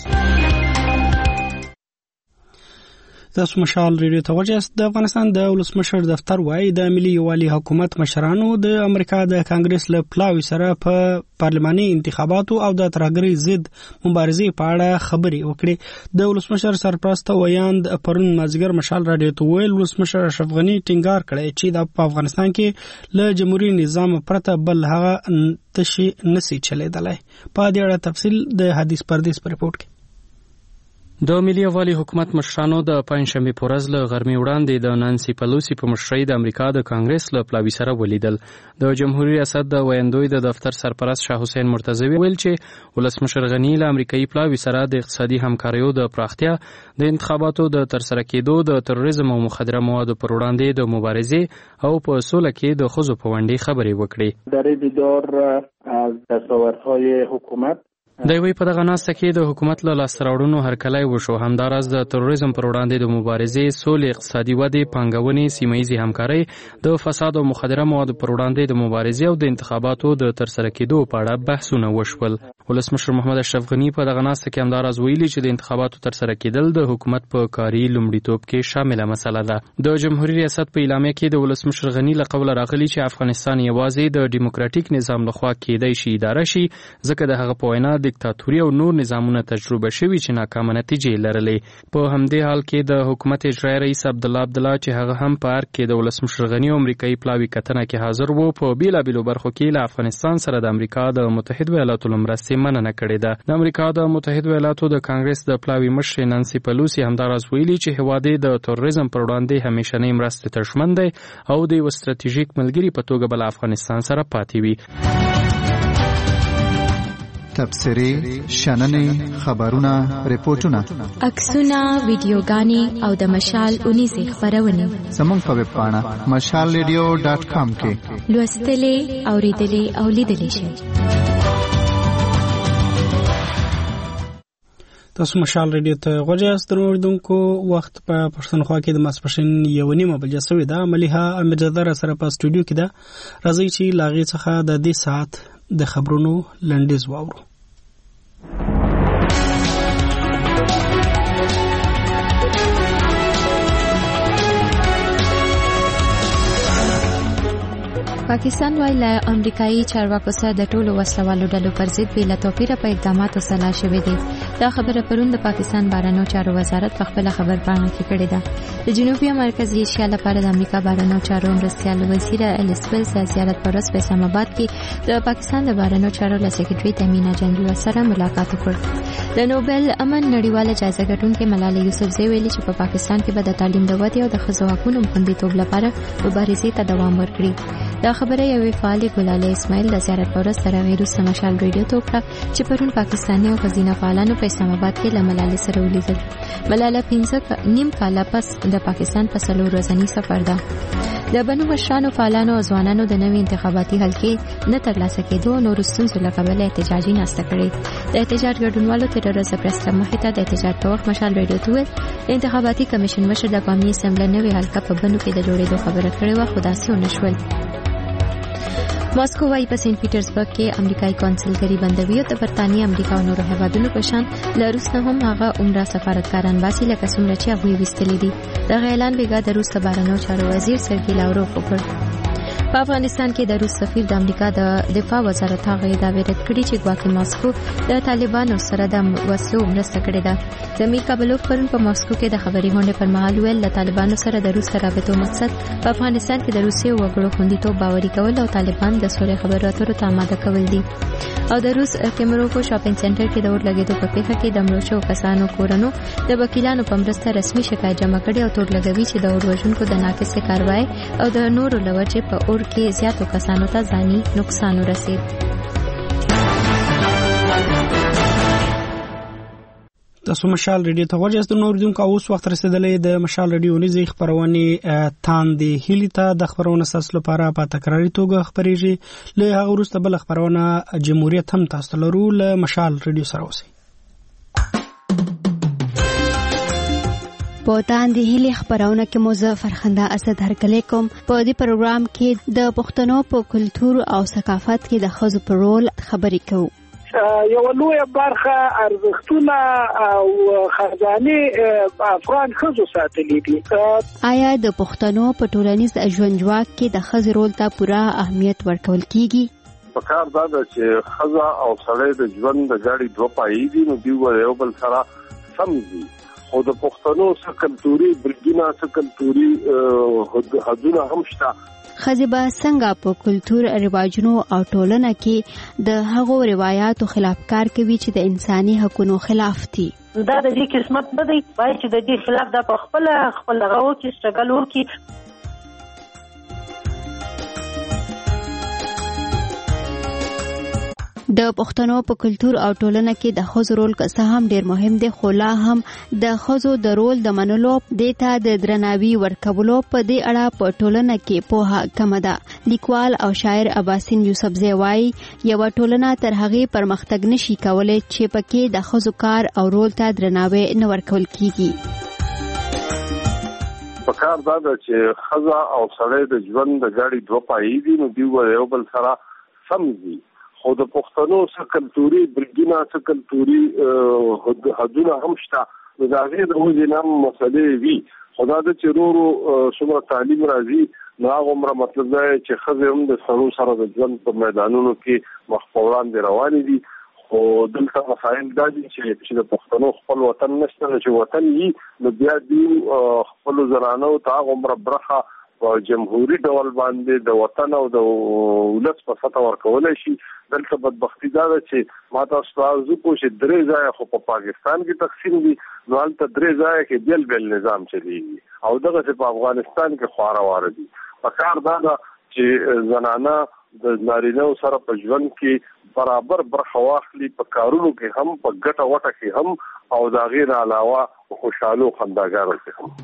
تاسو مشال ریډیو ته وجهست. د افغانستان د ولسمشر دفتر وایي د ملي یووالي حکومت مشرانو د امریکا د کانګرس له پلاوي سره په پارلماني انتخاباتو او د ترهګرۍ ضد مبارزې په اړه خبرې وکړې. د ولسمشر سرپرست ویاند پرون مازیګر مشال رادیو ته ویل ولسمشر اشرف غني ټینګار کړی چې د افغانستان کې له جمهوریت نظام پرته بل هغه تشي نسی چلیدلای. په دې اړه تفصیل د حدیث پردیس په رپورت کې. د ملي یووالي حکومت مشرانو د پنځشنبه په ورځ له غرمې وړاندې د نانسي پلوسی په مشرۍ د امریکا د کانګرس له پلاوي سره ولیدل. د جمهوریت ریاست د ویاندوی د دفتر سرپرست شاه حسین مرتضوی ویل چې ولسمشر غنی له امریکایي پلاوي سره د اقتصادي همکاریو د پراختیا د انتخاباتو د ترسره کېدو د تروریزم او مخدره موادو پر وړاندې د مبارزې او په سوله کې د ښځو په ونډې خبرې وکړې. در دیدار از دستاوردهای حکومت د یوې په دغه ناسته کې د حکومت له لاسته راوړنو هرکلی وشو. همداراز د تروریزم پر وړاندې د مبارزې، سولې، اقتصادي ودې، پانګونې، سیمه‌ییزې همکارۍ، د فساد او مخدره موادو پر وړاندې د مبارزې او د انتخاباتو د ترسره کېدو په اړه بحثونه وشول. ولسمشر محمد اشرف غني په دغه ناسته کې همداراز ویلي چې د انتخاباتو ترسره کېدل د حکومت په کاري لومړیتوب کې شامله مسله ده. د جمهوریت ریاست په اعلامیه کې د ولسمشر غني له قوله راغلي چې افغانستان یوازې د ډیموکراټیک نظام لخوا کېدای شي اداره شي ځکه د هغه په وینا دیکتاتوري او نور نظامونه تجربه شوي چې ناکامه نتیجې لرلې. په همدې حال کې د حکومت اجرایي رئیس عبدالله عبدالله چې هغه هم په ارګ کې د ولسمشر غني او امریکایي پلاوي کتنه کې حاضر وو په بیلابیلو برخو کې له افغانستان سره د امریکا د متحده ایالاتو له مرستې مننه کړې ده. د امریکا د متحده ایالاتو د کانګرس د پلاوي مشر نانسي پلوسی همداراز ویلي چې هیواد د تروریزم پر وړاندې همیشنۍ مرستې ته ژمن دی او د یو ستراتیژیک ملګري په توګه بل افغانستان سره پاتې وي. تبصرې، شننې، خبرونه، ریپورتونه، عکسونه، ویډیوګانې او د مشال اونیزې خبرونه زموږ په ویب پاڼه mashalradio.com کې لوستلې، اوریدلې او لیدلې شئ. تاسو مشال ریډیو ته غوږی اوریدونکو. وخت په پښتونخوا کې د ماسپښین 1:30 بجې شوې ده. مليحه امیرزاده سره په استودیو کې ده. راځي چې لاغي څخه د دې ساعت د خبرونو لنډیز واورو. پاکستان وايي له امریکایي چارواکو سره د ټولو وسلوالو ډلو پر ضد بې له توپیره په اقداماتو سلا شوې دي. دا خبره پرون د پاکستان بهرنیو چارو وزارت په خپل خبرپاڼه کې کړې ده. د جنوبي او مرکزي ایشیا لپاره د امریکا بهرنیو چارو مرستیال وزیر الیسبث د زیارت پر ورځ په اسلام آباد کې د پاکستان د بهرنیو چارو له سکرټري تمینا جنرال سره ملاقات وکړ. د نوبل امن نړیواله جایزه ګټونکې ملالۍ یوسفزۍ ویلي چې په پاکستان کې به د تعلیم د ودې او د ښځو حقوقو خوندیتوب لپاره مبارزې ته دوام ورکړي. دا خبره یوې فعالې ګلالۍ اسماعیل د زیارت پر ورځ تر هغې وروسته مشال ریډیو ته وکړه چې پرون پاکستاني او ښځینه فعالانو په اسلام آباد کې له ملالۍ سره ولیدل. ملاله 5 کاله پس د پاکستان په 4 ورځني سفر ده. د بنو مشرانو فعالانو او ځوانانو د نوي انتخاباتي حلقې نه ترلاسه کېدو نور ستونزو له کبله احتجاجي ناسته کړې. د احتجاج ګډونوالو تر ورځې پریس کلب مخې ته د احتجاج په وخت مشال ریډیو ته وویل د انتخاباتي کمیشن مشر د قومي اسمبلۍ نوې حلقه په بنو کې د جوړېدو خبره کړې وه، خو داسې ونه شول. ماسکو وايي په سینټ پیټرزبرګ کې امریکایي کونسلګري بندوي او د برتانیې، امریکا او نورو هیوادونو په شان له روس نه هم هغه عمره سفارتکاران باسي لکه څومره چې هغوی ویستلي دي. دغه اعلان بېګا د روس د بهرنیو چارو وزیر سرګي لاوروف وکړ. په افغانستان کې د روس سفیر د امریکا د دفاع وزارت هغه ادعا رد کړې چې ګواکې ماسکو د طالبانو سره د وسلو مرسته کړې ده. زمیر کابلوف پرون په ماسکو کې د خبري غونډې پر مهال ویل د طالبانو سره د روس رابطو مقصد په افغانستان کې د روسي وګړو خوندیتوب باوري کول او طالبان د سولې خبرو اترو ته آماده کول دي. او د روس کیمروکو شاپینګ سنټر کې د اور لګېدو په پیښه کې د مړو شوو کسانو کورنو د وکیلانو په مرسته رسمي شکایت جمع کړي او تور لګوي چې د اور وژونکو د ناقصې کاروای او د نورو له وجې په اور کې زیاتو کسانو ته ځاني نقصان ورسید. تاسو مشال ریډیو ته ورجاست نور دونکو اوس وخت رسیدلې د مشال ریډیو نيزي خبرونه تاندې هیلی ته د خبرونه ساس لپاره په تکراری توګه خبريږي. له هغه وروسته بل خبرونه جمهوریت هم تاسو لرو له مشال ریډیو سره اوسئ. په تاندې هیلی خبرونه کې مظفر خندا اسد هرکلی کوم. په دې پروګرام کې د پښتنو په کلچر او ثقافت کې د ښځو په رول خبرې کوو. یو لویه برخه ارزښتونه او خزانه افغان ښځو ساتلي دي. آیا د پښتنو په ټولنیز ژوند ژواک کې د ښځې رول ته پوره اهمیت ورکول کیږي؟ پکار دا چې ښځه او سړی د ژوند د ګاډي دوه پایې دي، نو دوی یو بل سره سمځي. او د پښتنو څخه کلتوري برګینا څخه کلتوري حدونه هم شته. ښځې به څنګه په کلتور، رواجونو او ټولنه کې د هغو روایتو خلاف کار کوي چې د انساني حقوقو خلاف دي؟ دا د دې قسمت نه دی، باید چې د دې خلاف دا په خپل غو کې سټرګل وکړي. د پښتنو په کلتور او ټولنه کې د ښځو رول که څه هم ډیر مهم دی، خو لا هم د ښځو د رول د منلو دیته د درناوي ورکولو په دې اړه په ټولنه کې پوهه کمه ده. لیکوال او شاعر اباسین یوسفزۍ وایي یوه ټولنه تر هغې پرمختګ نشي کولی چې پکې د ښځو کار او رول ته درناوی نه ورکول کیږي. پکار دا چې ښځه او سړی د ژوند د ګاډي دوه پایې دي، نو دوی یو بل سره سمځي. خو د پښتنو څخه کلتوري برګینا څخه کلتوري حدونه هم شته. نو دا غیر د وځي نام مسلې وی خدا د چرورو څومره تعلیم راځي نو هغه عمره مطلب دی چې ښځې هم د سړو سره د ژوند په میدانونو کې مخ په وړاندې روانې دي. خو دلته مسایل دا دي چې د پښتنو خپل وطن نشته، چې وطن یې نو بیا دوی خپلو زنانو ته هغه عمره برخه په جمهوریت ډول باندې د وطن او د ولس په سطح ورکولای شي. دلته بدبختی دا ده چې ما تاسو ته عرض کوم چې 3 ځای خو په پاکستان کې تقسیم دي، نو هلته 3 ځای کې بل نظام چلیږي او دغه په افغانستان کې خواره واره دي. پکار دا ده چې زنانه د نارینه سره په ژوند کې برابر برخه واخلي، په کارونو کې هم، په ګټه وټه کې هم، او دا غیر علاوه خوشاله خنداګانو کې هم.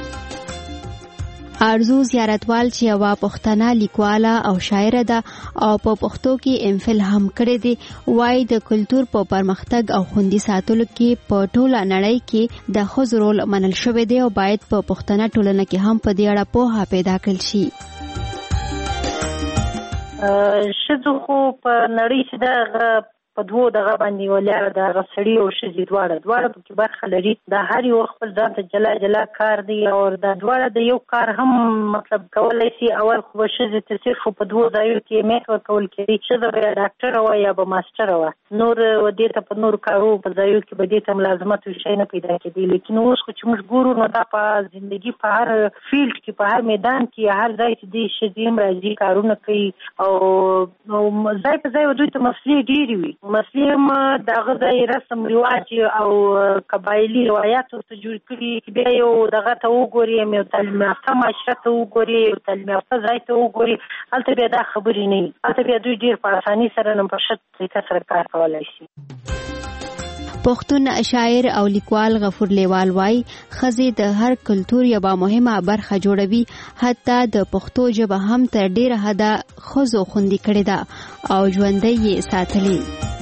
ارزو زیارتوال چې یوه پښتنه لیکواله او شاعره ده او په پښتو کې امفل هم کړی دی، وایي د کلتور په پرمختګ او خوندي ساتلو کې په ټوله نړۍ کې د ښځو رول منل شوی دی او باید په پښتنه ټولنه کې هم په دې اړه پوهه پیدا کړل شي. ښځو خو په نړۍ کې د په دوه دغه باندې ولیا د غسړی او شذې دواړه په برخه لري. د هر یو خپل ځان ته جلا کار دی او د دواړه د یو کار هم مطلب کولای شي. اول خو شذې ته صرف په دوه ځایو کې میت ورکول کېږي، شذې به ډاکټر او یا به ماستر و، نور ودې ته په نور کارو په ځایو کې به دې ته ملازمت شي نه پیدا کېدی. لیکن اوس خو چې موږ ګورو نو دا په ژوندۍ په هر فیلډ کې په هر میدان کې هر ځای چې دې شذې راځي کارونه کوي او ځای په ځای دوی ته مسلې ډېرې وي. مسلې هم دغه ځای رسم رواج او قبایلي روایات ورته جوړ کړي چې بیا یو دغه ته وګوري، یو تعلیم یافته معاشره ته وګوري، یو تعلیم یافته ځای ته وګوري، هلته بیا دا خبرې نه وي. هلته بیا دوی ډېر په اساني سره نه په ښه طریقه سره کار کولی شي. پښتون شاعر او لیکوال غفور لیوال وای ښځې د هر کلتور یوه مهمه برخه جوړوي، حتی د پښتو ژبه هم تر ډیره حده ښځو خوندي کړې ده او ژوندۍ یې ساتلې.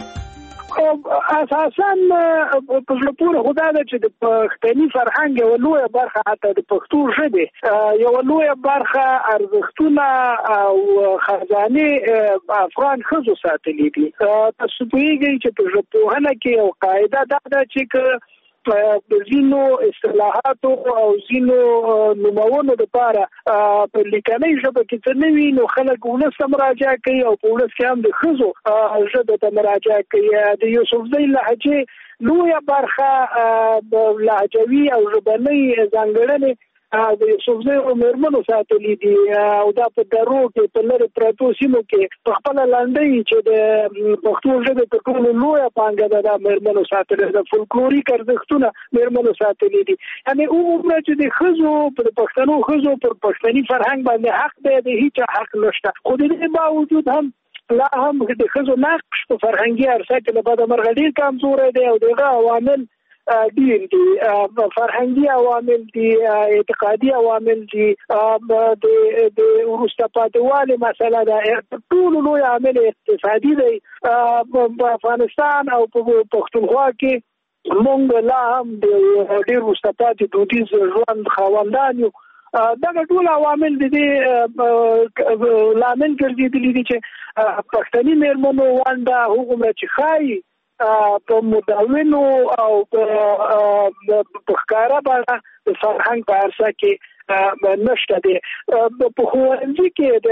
اساساً په زړه پورې خو دا ده چې د پښتني فرهنګ یوه لویه برخه حتی د پښتو ژبې یوه لویه برخه ارزښتونه او خزانې افغان ښځو ساتلي دي. تاسو پوهېږئ چې په ژبپوهنه کې یو قاعده دا ده چې که په ځینو اصطلاحاتو او ځینو نومونو دپاره په لیکنۍ ژبه کې څه نه وي نو خلک ولس ته مراجعه کوي او په ولس کې هم د ښځو ژبې ته مراجعه کوي. د یوسفزۍ لهجې لویه برخه لهجوي او ژبنۍ ځانګړنې د یوسفزۍ او مېرمنو ساتلي دي او دا په درو کې په لرې پرتو سیمو کې په خپله لنډۍ چې د پښتو ژبې تر ټولو لویه پانګه ده دا مېرمنو ساتلې ده. فولکلوریک ارزښتونه مېرمنو ساتلي دي. یعنې عموماً چې د ښځو د پښتنو ښځو پر پښتني فرهنګ باندې حق دی، د هیچا حق نشته. خو د دې باوجود هم لا هم د ښځو نقش په فرهنګي عرصه کې له بده مرغه ډېر کمزوری دی او دغه عوامل ډېر دي. فرهنګي عوامل دي، اعتقادي عوامل دي، د وروسته پاتې والي مسله ده، ټولو لوی عامل اقتصادي دی. په افغانستان او په پښتونخوا کې موږ لا هم د ډېر وروسته پاتې دودیز ژوند خاوندان یو. دغه ټول عوامل د دې لامل ګرځېدلي دي چې پښتني مېرمنو ونډه هغومره چې ښایي په مدونو او په ښکاره بڼه د فرهنګ په عرصه کې نشته دی. په ښوونځي کې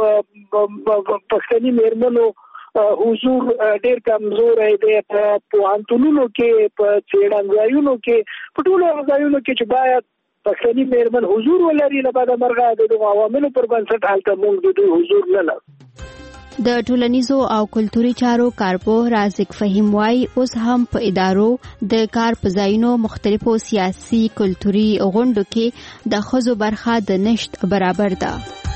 د پښتني مېرمنو حضور ډېر کمزوری دی. په پوهنتونونو کې، په څېړنځایونو کې، په ټولو ځایونو کې چې باید پښتني مېرمن حضور ولري له بده مرغه د دغو عواملو پر بنسټ هلته موږ د دوی حضور نه لرو. د ټولنیزو او کلتوري چارو کارپوه رازق فهیم وای اوس هم په ادارو د کار په ځایونو مختلفو سیاسي کلتوري غونډو کې د ښځو برخه د نشت برابر ده.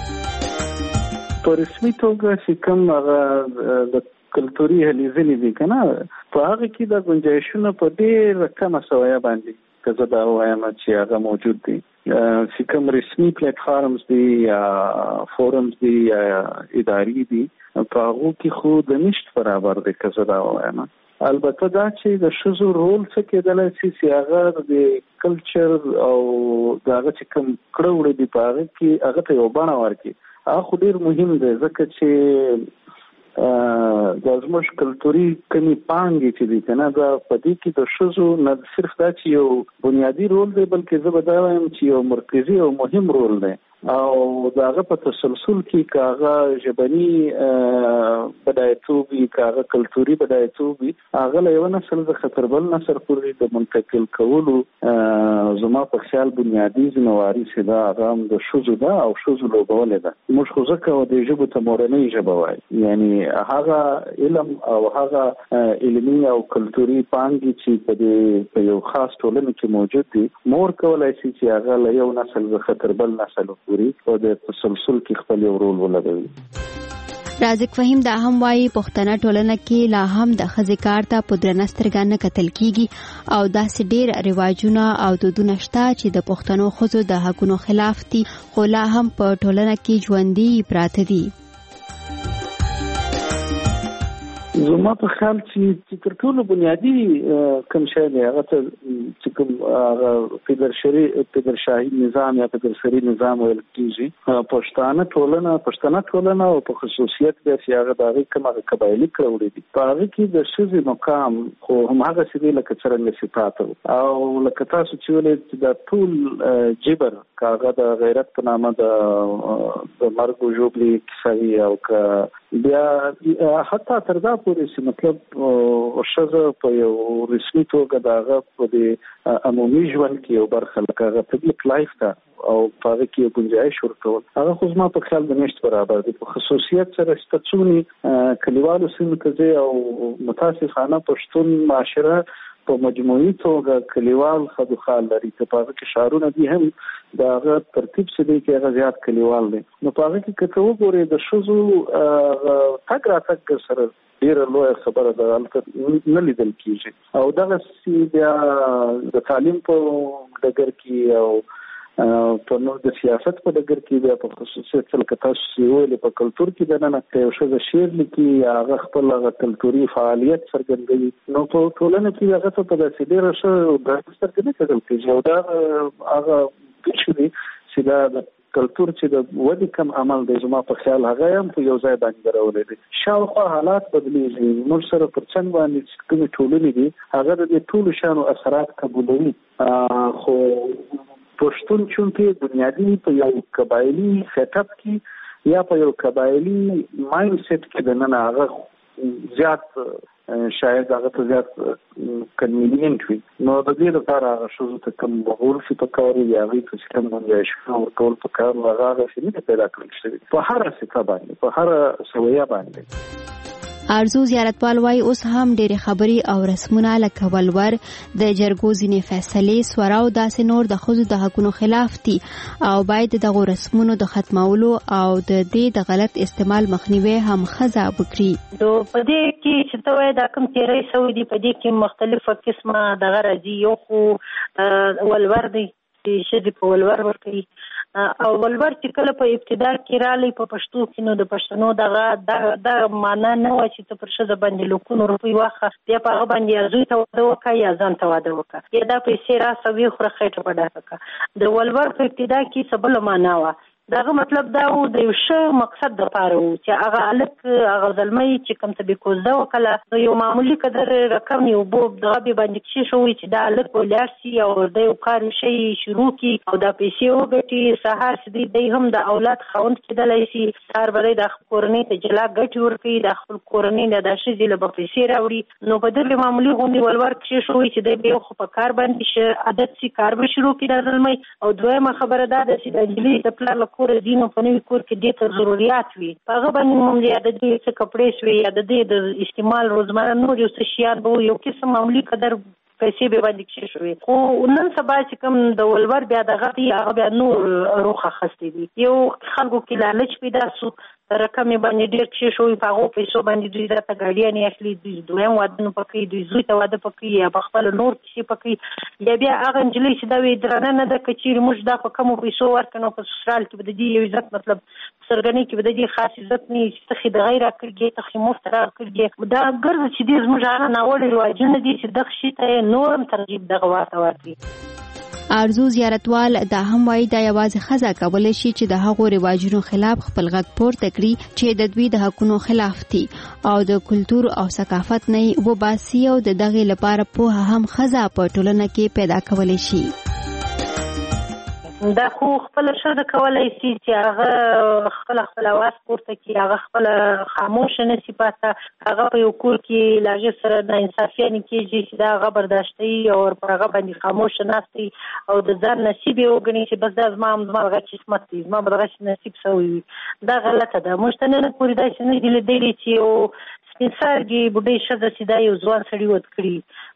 په رسمي توګه چې کوم هغه د کلتوري هلې ځلې دي که نه، په هغه کې د ګنجایشونه په ډېر کمه سویه باندې که زه دا وایم چې هغه موجود دي. چې کوم رسمي پلیټ فارمز دي یا فورمز دي یا اداري دي په هغو کې خو د نشت برابر دی که زه دا وایم. البته دا چې د ښځو رول څه کېدلی شي چې هغه د کلچر او د هغه چې کوم کړه وړه دي په هغه کې هغه ته یو بڼه ورکړي، هغه خو ډېر مهم دی ځکه چې دا زموږ کلتوري کمی پانګې چې دي که نه، دا په دې کې د ښځو نه صرف دا چې یو بنیادي رول دی بلکې زه به دا وایم چې یو مرکزي او مهم رول دی او د هغه په تسلسل کې که هغه ژبني بډایتوب وي، که هغه کلتوري بډایتوب وي، هغه له یوه نسل څخه تر بل نسل پورې د منتقل کولو زما په خیال بنیادي ذمهواري چې ده هغه هم د ښځو ده او ښځو لوبولې ده. موږ خو ځکه دې ژبو ته مورنۍ ژبه وایي، یعنې هغه علم او هغه علمي او کلتوري پانګې چې په یو خاص ټولنه کې موجود دي، مور کولی شي چې هغه له یو نسل څخه تر بل نسل او د تسلسل کې خپل یو رول ولګوي. رازق فهیم دا هم وایي پښتنه ټولنه کې لا هم د ښځې کار ته په درنه سترګه نه کتل کېږي او داسې ډېر رواجونه او دودونه شته چې د پښتنو ښځو د حقونو خلاف دي خو لا هم په ټولنه کې ژوندي پراته دي. زما په خیال چې تر ټولو بنیادی کوم شی دی هغه ته چې کوم پیدرشاهي نظام یا پیدرشاهي نظام ویل کېږي پښتانه ټولنه او په خصوصیت د هغه د کومه قبایلی کړوړي دي په هغه کې د شذ مقام خو هم هغه څه لکه څرنګه صفات او لکه تاسو چې ولې د ټول جبر کاغه د غیرت په نامه د مرګ او ژوبلي کیسوي او بیا حتی تر دا پورې چې مطلب شذ په یو رسمي توګه دغه په د عمومي ژوند کې یو برخه لکه پبلک لایف ته او په هغه کې گنجائش ورکول هغه خو زما په خیال د نشټ برابر دي په خصوصیت سره ستڅونی کلیوالو سیمو کې او متاسفانه پښتون معاشره په مجموعي توګه کلیوال خدوخال لري چې په هغه کې شعارونه دي هم دغه ترتیب څه دی کې هغه زیات کلیوال دي نو په هغه کې کته وګورئ د شذو تګ راتګ سره ډیره لویه خبره ده نه لیدل کیږي او دغه بیا د تعلیم په ډګر کې او په نو د سیاست په ډګر کې بیا په خصوصیت سره تاسو ویل په کلچر کې د نن یو شذ شعر لیکي هغه خپل کلتوري فعالیت څرګندوي نو په ټولنه کې هغه ته په داسې ډیره ښه د څرګندې کېدل کېږي او دا هغه چې دا کلتور چې د ودی کم عمل دی زما په خیال هغه هم په یو ځای باندې راولې دي شاوخوا حالات بدلیږي موږ سره پر څنګه باندې کومې ټولنې دي هغه د ټولو شانو اثرات قبولوي خو پښتون چونکه بنیادی په یو قبایلی سیټ اپ کې یا په یو قبایلی مایند سیټ کې د نن هغه زیات شاید هغه ته زیات کنوینینټ وي نو د دې لپاره هغه شوزو ته کوم غوړ په کار دی هغه څه کوم گنجائش ورکول په کار هغه څه نه پیدا کړل شوی په هر څه باندې په هر سویا باندې ارزو زیارتوال وای اوس هم ډېر خبري او رسمونه لکه ولور د جرګو ځینې فیصلې سوراو داسې نور د خزو د حقونو خلاف دي او باید دغه رسمونو د ختمولو او د دې د غلط استعمال مخنیوي هم خزا وکړي نو په دې کې چې توې د کوم تیرې سوي دي په دې کې مختلفه قسمه د غرضی یو خو ولور دی چې شدي په ولور ورکړي او ولور چې کله په ابتدا کې رالی په پښتو کې نو د پښتنو دغه معنا نه و چې ته پر ښځه باندې لکونو روپۍ واخه بیا په هغه باندې زوی ته واده وکړه یا ځان ته واده وکړه یا دا پیسې راسه ویې خوره خېټه په ډاکه کړه د ولور په ابتدا کې څه بله معنا وه دغه مطلب دا و د یو ښه مقصد دپاره و چې هغه هلک هغه زلمی چې کوم څه بې کوزده وکړله نو یو معمولي قدر رقم یو دغه بې باندې کښېښوي چې دا هلک به ولاړ سي او د یو کار شی شروع کړي او دا پیسې وګټي سهار چې دی هم د اولاد خاوند کېدلی شي سهار به دی د خپل کورنۍ ته جلا ګټې ورکوي د خپل کورنۍ نه دا ښځې له به پیسې راوړي نو په دغې معمولي غوندې ولور کښېښوي چې دی به یو خو په کار باندې ښه عادت سي کار به شروع کړي دا زلمی او دویمه خبره دا ده چې د نجلۍ د پلار له کوره دینو په نوي کور کې دې ته ضرورت وي په هغه باندې هم یا د دې څه کپړې شوي یا د دې د استعمال روزمره نور یو څه شیان به یو قسم معمولي قدر پیسې به باندې کښېښوي خو نن سبا چې کوم د ولور بیا دغه دی هغه بیا نور روخه اخیستې دي یو خلکو کې لالچ پیدا سو رقم باندې ډېر کښېښوي په هغو پیسو باندې دوی درته ګاډیانې اخلي دوی دویم واده نه پکوي دوی زوی ته واده پکوي یا په خپله نور کیسې پکوي یا بیا هغه نجلۍ چې دا وایي درانه نه ده که چېرې موږ دا په کمو پیسو ورکړو په سسرال کې به د دې یو عزت مطلب سرګنۍ کې به د دې خاص عزت نه وي چې تخې دغی راکړږې تخې مفت راکړږې دا ګرځه چې دې زموږ هغه ناوړه رواجونه دي چې دغه شي ته یې نور هم ترغیب دغه ورته ورکړي ارزو زیارتوال دا هم وایي دا یوازې ښځه کولی شي چې د هغو رواجونو خلاف خپل غږ پورته کړي چې د دوی د حقونو خلاف دي او د کلتور او ثقافت نه وباسي او د دغې لپاره پوهه هم ښځه په ټولنه کې پیدا کولی شي دا خو خپل ښځه کولی شي چې هغه خپل اواز پورته کړي هغه خپل خاموشه نه سي پاته هغه په یو کور کې له هغې سره ناانصافیانې کېږي چې دا هغه برداشتوي او پر هغه باندې خاموشه ناست او د ځان نصیب یې وګڼي چې بس دا زما دغه قسمت دی زما به دغسې نصیب سوی وي دا غلطه ده موږ ته نن پورې داسې نه دي لیدلي چې یو سپین سرګې بوډۍ ښځه چې دا یو ځوان سړي ود کړي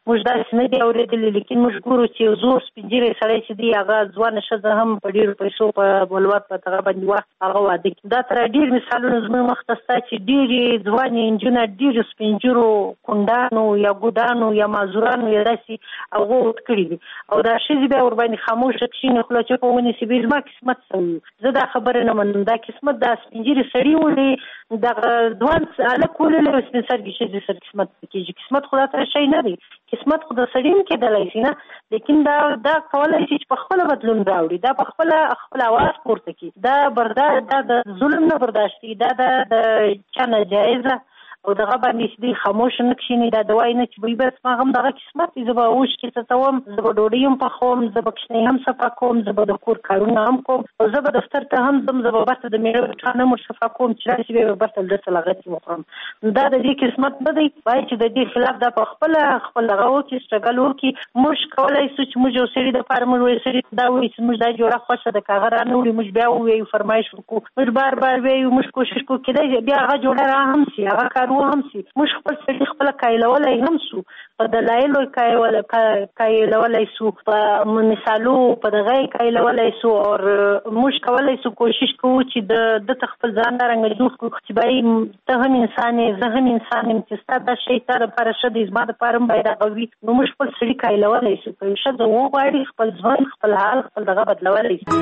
موږ دا نه دی اورېدلې، لیکن موږ ګورو چې زور سپینجیری سړی چې دی هغه ځوانه ښځه هم په ډېرو پیسو په ولور په دغه باندې وخت هغه واده کوي. دا تر ډېر مثالونه زموږ مخته شته چې ډېرې ځوانې نجونې ډېرو سپینجیرو کونډانو یا ګودانو یا معذورانو یا داسې هغو ود کړي دي او دا ښځې بیا ورباندې خاموشه کښېني خوله چپه ونیسي بیا زما قسمت څه وي. زه دا خبره نه منم، دا قسمت دا سپینجیري سړي ولې دغه ځوان هلک ولې له سپین سرګې ښځې سره قسمت کېږي. قسمت خو دا سره شی نه دی، قسمت خو د سړي هم کېدلی شي نه، لیکن دا کولی شي چې په خپله بدلون راوړي، دا په خپل اواز پورته کړي، دا د ظلم نه برداشت کړي، دا د چا ناجایزه او دغه باندې چې دوی خاموش نه کښېني، دا دوای نه چې بس ما هم دغه قسمت دی، زه به اوښکې څڅوم، زه به ډوډۍ هم پخوم، زه به کښتۍ هم صفا کوم، زه به د کور کارونه هم کوم او زه به دفتر ته هم ځم، زه به برته د مېړه بټان هم ورصفا کوم چې راشي بیا به برته له لغتې وخورم. دا د دې قسمت نه دی، باید چې د دې خلاف دا په خپله خپل دغه وکړي، سټرګل وکړي. موږ کولی شو چې موږ یو سړي دپاره موږ یو سړي ته دا ووایو چې موږ دا جوړه خوښه ده، که هغه را نه وړي موږ بیا ووایو فرمایش وکړو، موږ بار بار وایو، موږ کوشش کوو کېدای شي بیا هغه جوړه را هم شي، هغه کار هم شي. موږ خپل سړي خپله کایلولی هم شو، په دلایلو کایلولی شو، په مثالو په دغه یې کایلولی شو او موږ کولی شو کوشش کوو چې دته خپل ځان دارنګه جوړ کړو چې بهی ته هم انسان یې، زه هم انسان یم، چې ستا دا شی ستا دپاره ښه دی، زما دپاره هم باید هغه وي. نو موږ خپل سړي کایلولی شو، که یو ښځه وغواړي خپل ژوند خپل حال خپل دغه بدلولی شي.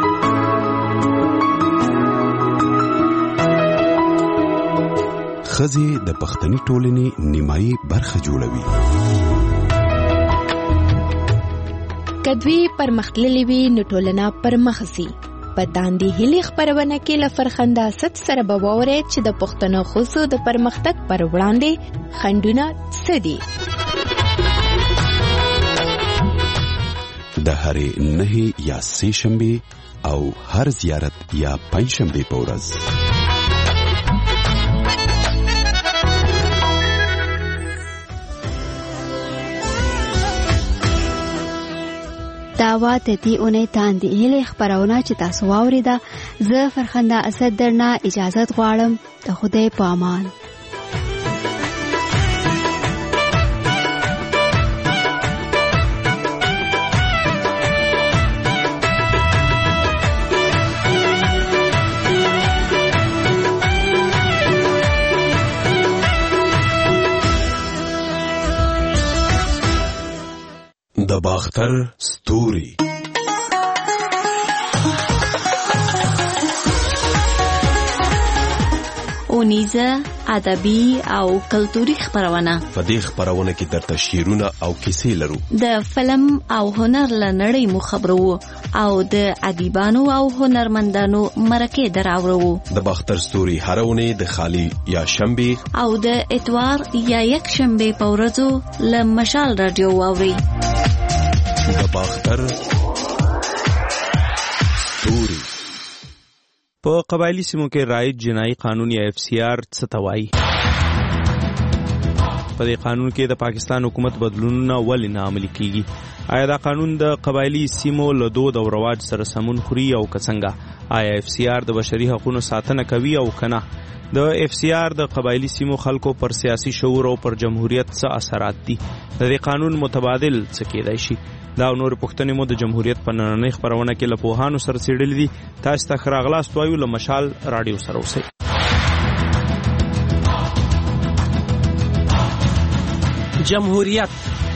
ښځې د پښتني ټولنې نیمایي برخه جوړوي. که دوی پرمختللي وي نو ټولنه پرمخ ځي. په داندې هیلې خپرونه کې له فرخنده اسد سره به واورئ چې د پښتنو ښځو د پرمختګ پر وړاندې خنډونه څه دي. د هرې 9 یا 3 شنبې او هر زیارت یا 5 شنبې په ورځ دا وا ته دی اونې تاندې هلې خبرونه چې تاسو واوریده. زه فرخنده اسد درنه اجازه غواړم. د خدای په امان. د باختر ستوري اونیزه ادبي او کلتوري خبرونه. په دې خبرونه کې درته شعرونه او کیسې لرو. د فلم او هنر لنړۍ مو خبرو او د ادیبانو او هنرمندانو مرکه دراوړو. د باختر ستوري هرونه د خالی یا شنبه او د اتوار یا یک شنبه په ورځو ل مشال رادیو واوري. د باختر ستوري. په قبایلی سیمو کې رایج جنایي قانون یا FCR څه ته وایي؟ په دې قانون کې د پاکستان حکومت بدلونونه ولې نه عملي کیږي؟ آیا دا قانون د قبایلی سیمو له دود او رواج سره سمون خوري او که څنګه؟ آیا FCR د بشري حقوقو ساتنه کوي او کنه؟ د FCR د قبایلی سیمو خلکو پر سیاسي شعور او پر جمهوریت څه اثرات دي؟ د دې قانون متبادل څه کېدای شي؟ دا نور پښتنې مو د جمهوریت په نننۍ خبرونه کې له پوهانو سره څېړلې دي. تاسو ته ښه راغلاست وایو. له مشال راډیو سره اوسئ. جمهوریت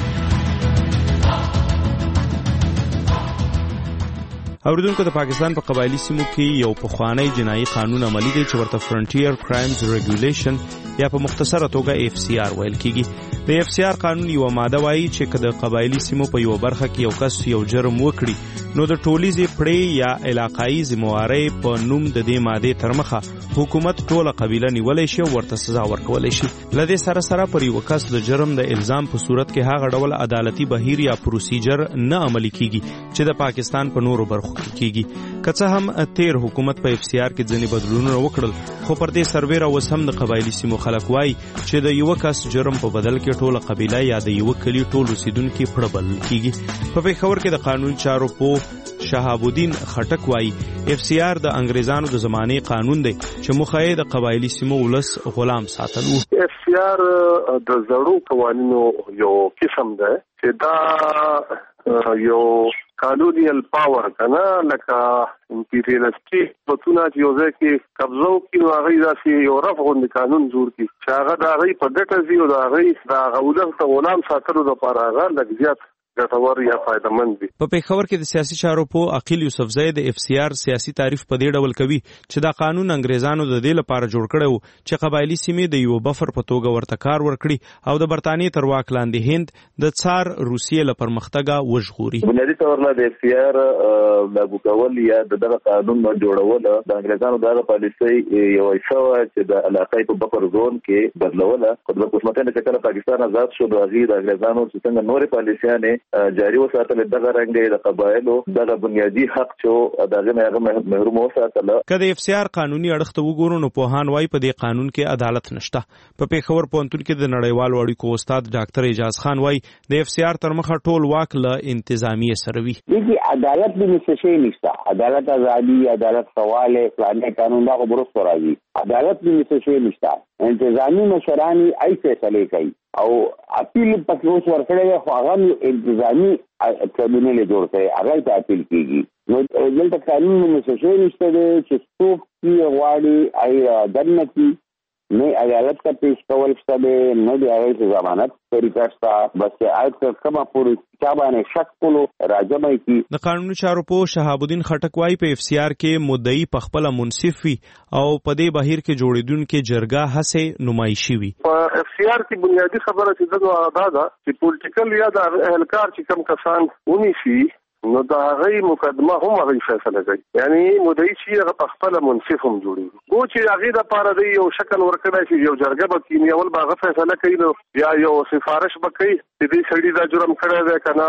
اوریدونکو د پاکستان په قبایلی سیمو کې یو پخوانی جنایي قانون عملی دی چې ورته فرنټیر کرایمز ریګولیشن یا په مختصره توګه FCR ویل کیږي. د FCR قانون یو ماده وایي چې کله قبایلی سیمو په یو برخه کې یو کس یو جرم وکړي نو د ټولیزې پړې یا علاقايي ذمہوارۍ په نوم د دې ماده ترمخه حکومت ټوله قبیله نیولای شي او ورته سزا ورکولای شي. لدې سره سره پر یو کس د جرم د الزام په صورت کې هغه ډول عدالتي بهیر یا پروسیجر نه عملي کیږي چې د پاکستان په نورو برخو کې کیږي. که څه هم تیر حکومت په FCR کې ځینې بدلونونه وکړل خو پر دې سربېر اوس هم د قبایلی سیمو خلک وایي چې د یو کس جرم په بدل کې ټوله قبیله یا د یو کلی ټول اوسیدونکي پړه بلل کیږي. په پېښور کې د قانون چارو په شهاب الدین خټک وایي FCR د انګریزانو د زمانه قانون دی چې مخه یې د قبایلی سیمو ولس غلام ساتل وو. FCR د زړو قوانینو یو قسم ده چې دا یو قانونیل پاور کنه لکه امپیریالستي بتونه چې یو ځکه قبضو کې هغه داسې یو رفع قانون جوړ کی چې هغه د هغه په ګټه زیو د هغه د غولغ ته غلام ساتلو لپاره هغه لږ زیات ګټور یا فائدمن دي. په پیښور کې د سیاسي چارو په عقیل یوسفزئی د FCR سیاسي تعریف په دې ډول کوي چې دا قانون انګریزانو د دې لپاره جوړ کړو چې قبایلی سیمې د یو بفر په توګه ورته کار ورکړي او د برتانیې تر واک لاندې هند د څار روسیې لپاره پرمختګ وژغوري. بنیادی تور نه د FCR لاګو کول یا دغه قانون جوړول د انګریزانو دغه پالیسي یو ایساوه چې د علاقې په بفر زون کې بدلوله. خو د حکومتونو چې کله پاکستان آزاد شو د انګریزانو څنګه نورې پالیسيانه جاری وساتل دغه رنګ د قبایلو دغه بنیادی حق چې دغه نه محروم وساتل. کله FCR قانوني اړخ ته وګورو نو پوهان وايي په دې قانون کې عدالت نشته. په پیښور پوهنتون کې د نړیوالو اړیکو استاد ډاکټر اعجاز خان وايي د FCR تر مخه ټول واک له انتظامی سره وي. دغه عدالت به نشي نشته. عدالت ازادي، عدالت سواله، پلانې قانون دا خبرو راځي. عدالت به نشي نشته. انتظامی مشرانی ای فیصله کوي او اپیل پکې اوس ورکړی خو هغه انتظامی ټریبیونل جوړ کړي هغه ته اپیل کیږي. نو دلته قانون نشي نشته چې څوک یې غواړي ای دنه کی نه عدالت ته پیش کول شته نه دی هغه ضمانت طریقه شته بس آیت کما پوری کتابانه شک کولو راځمای کی. د قانوني چارو په شهاب الدین خټک وايي په FCR کې مدعي په خپل منصف وي او په دې بهیر کې جوړیدونکو جرګه هڅه نمایشي وي. په FCR کې بنیادی خبره چې دغه دا چې پولیټیکل یا د اهلکار چې کم کسان ونی شي نو دا غي مقدمه هم غي فیصله کوي. یعنی مدعي چې هغه خپل منصف هم جوړي. کو چې هغه د پاره دی یو شکل ورکړای شي یو جرګه به کینی اول باغه فیصله کوي نو یا یو سفارش وکړي چې دې سړي دا جرم کړی دی کنه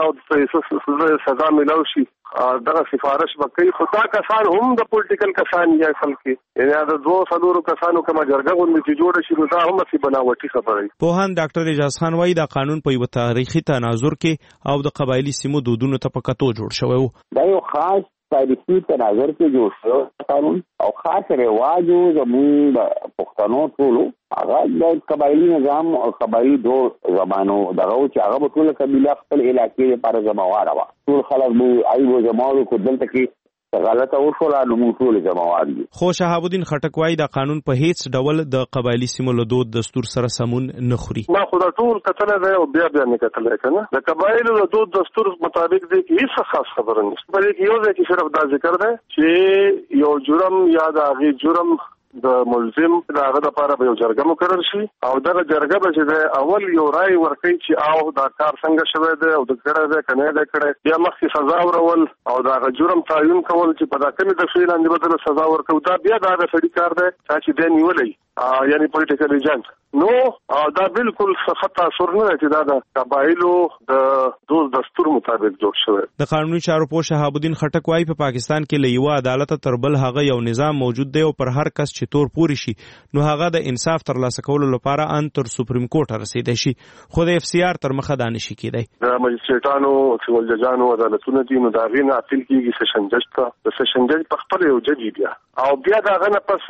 او سزا ملو شي دغه سفارش وکړي. خو دا کسان هم د پولیټیکل کسان یا اصل کې یعنی دا دوه څلورو کسانو کومه جرګه غونډه چې جوړه شي نو دا هم څه بناوټي خبره. پوهان ډاکټر اعجاز خان وايي دا قانون په یو تاریخي تناظر کې او د قبایلی سیمو دودونو ته په کتو جوړ شوی و. دا یو خاص تاریخي تناظر کې جوړ شوی قانون او خاص رواجو زموږ پښتنو ټولو هغه د قبایلی نظام او قبایلی دور زمانو دغه چې هغه ټول قبیله خپل علاقې لپاره جمعواره و. ټول خلک به ایو جماعو کو دلته کې غلطه وشوله نو ټول جمعوار دي. خو شهاب الدین خټک وايي دا قانون په هیڅ ډول د قبایلی سیمو له دود دستور سره سمون نه خوري. ما خو دا ټول کتل دی او بیا نه کتل کنه د قبایلو له دود دستور مطابق دی کې هیڅ خاص خبره نشته. بلکې یو ځکه صرف دا ذکر دی چې یو جرم یا د هغه جرم د ملزم دغه لپاره به یو جرګه مقرر شي او دغه جرګه به چې اول یو رائے ورکړي چې او دا کار څنګه شوی دی او د کړه دی کنه دی کړه یا مخکې سزا ورول او دا جرم تعین کول چې په دا کومه د فعل باندې بدل سزا ورکو دا بیا دا سړي کار دی چې د نیولې یعنی پولیټیکل ایجنټ نو دا بالکل خطا سر نه چې دا د قبایلو د دوز دستور مطابق جوړ شوی. د قانوني چارو په شهاب الدین خټک وايي په پاکستان کې له یو عدالت تر بل هغه یو نظام موجود دی او پر هر کس چې تور پوری شي نو هغه د انصاف ترلاسه کولو لپاره ان تر سپریم کورټ رسیدای شي. خو د FCR تر مخه دانش کیدای. د مجلسټانو سیول ججانو عدالتونو دي نو دا غینه اپیل کیږي سیشن جج ته. د سیشن جج په خپل یو جج بیا او بیا دا غنه پس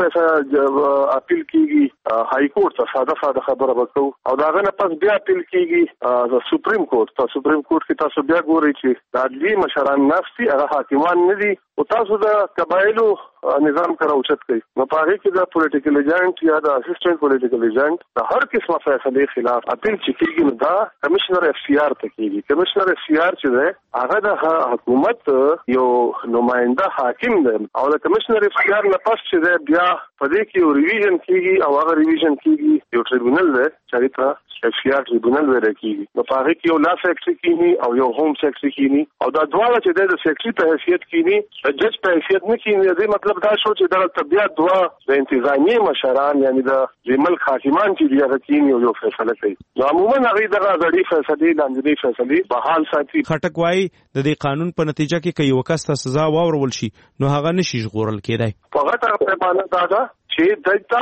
اپیل کیږي های کورټ ته ساده خبره وکړو او دا غنه پس بیا اپیل کیږي د سپریم کورټ ته. سپریم کورټ کې تاسو بیا ګورئ چې د عدلي مشران نفسي هغه حاکمان نه دي او تاسو د قبایلو نظام کرا اوچت کوي. نو پاره کې د پولیټیکل ایجنټ یا د اسسټنټ پولیټیکل ایجنټ د هر قسمه فیصله خلاف اپیل کیږي نو دا کمشنر FCR ته کیږي. کمشنر FCR چې ده هغه د حکومت یو نماینده حاکم دی او د کمشنر FCR نه پس چې ده بیا په دې کې یو ریویژن کیږي او هغه ریویژن کیږي یو ټریبیونل دی چې ته FCR ټریبیونل ویل کیږي. نو پاره کې یو لا سیکټری کینی او یو ہوم سیکټری کینی او دا دواړه چې د سیکټری په حیثیت کینی د جج په حیثیت نه کینی. دې مطلب دا شو چې د طبيعت دوا د انتظامی مشران یعنی د ملک حاکمان چې دی هغه کینی یو فیصله کوي. نو عموما هغه دغه غړي فیصله لاندې فیصله بحال ساتي. خټک وايي د دې قانون په نتیجه کې کوي وکاسته سزا واورول شي نو هغه نشي ژغورل کېدای. په هغه پیمانه دا چې دایته د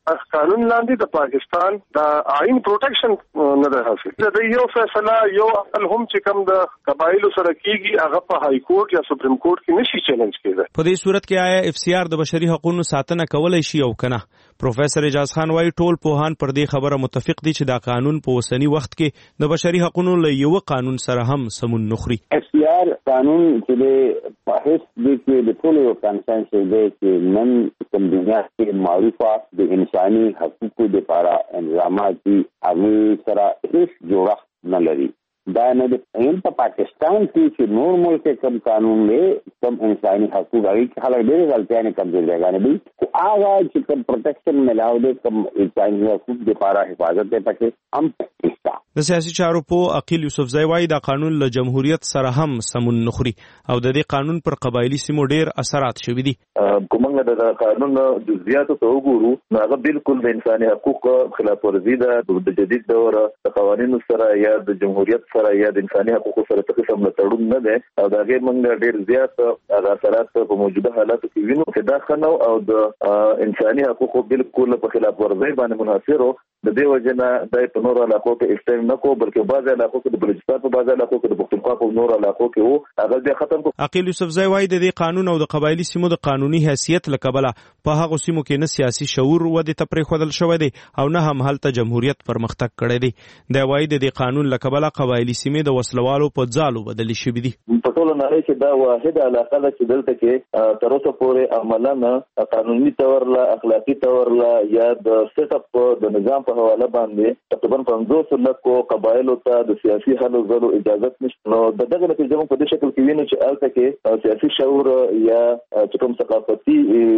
قانون لاندې د پاکستان د آئین پروټیکشن نه ده حاصل. د یو فیصله یو هم چې کوم د قبایلو سره کیږي هغه په های کورټ یا سپریم کورټ کې نشي چیلنج کېدای. په دې صورت کې آیا اف سی آر د بشري حقوقو ساتنه کولای شي او کنه؟ پروفیسور اعجاز خان وايي ټول پوهان پر دې خبره متفق دي چې دا قانون په اوسنی وخت کې د بشري حقوقو له یو قانون سره هم سمون نخري. اف سی آر قانون چې په هیڅ د کې د ټولو کنسنس دی چې نن کوم دنیا کې معروفه د انساني حقوقو لپاره انظامات دي هغه سره هیڅ جوړښت نه لري. دا نه د په پاکستان کې چې نور ملک کم قانون دی کم انساني حقوق هغه خلک ډېر غلطیاں کم دي ځای دي هغه چې کم پروټیکشن ملاو دي کم انساني حقوق لپاره حفاظت ته پکې هم پکې. د سیاسي چارو په عقیل یوسفزئی وايي دا قانون له جمهوریت سره هم سمون نخري او د دې قانون پر قبایلی سیمو ډېر اثرات شوي دي. کومه د قانون جزئیات ته وګورو نو هغه بالکل د انساني حقوقو خلاف ورزي ده. د جدید دور د قوانینو سره یا د جمهوریت سره یا د انساني حقوقو سره څه قسم تړون نه ده او دا غیر موږ ډېر زیات هغه اثرات په موجوده حالاتو کې وینو چې دا خنو او د انساني حقوقو بالکل په خلاف ورزي باندې منحصرو. د دې وجنه د په نور علاقو کې استعمال نه کو بلکې بعض علاقو کې د بلوچستان په بعض علاقو کې د پښتونخوا په نور علاقو کې وو هغه بیا ختم کو. عقیل یوسفزئی وايي د دې قانون او د قبایلی سیمو د قانوني حیثیت لکبله په هغه سیمو کې نه سیاسي شعور ودې ته پرېښودل شوی دی او نه هم هلته جمهوریت پرمختګ کړی دی. دا وايي د دې قانون لکبله قبایلی سیمې د وسلوالو په ځالو بدلې شوې دي. په ټول نړۍ کې دا واحده علاقه ده چې دلته کې تر اوسه پورې عملاً قانوني تور لا اخلاقی تور لا یا د سیټ اپ د نظام په حواله باندې تقریبا 500 لکو قبایلو ته د سیاسي حل زلو اجازه نشته. نو د دغه نتیجه په دې شکل کې ویني چې البته کې سیاسي شعور یا کوم ثقافتي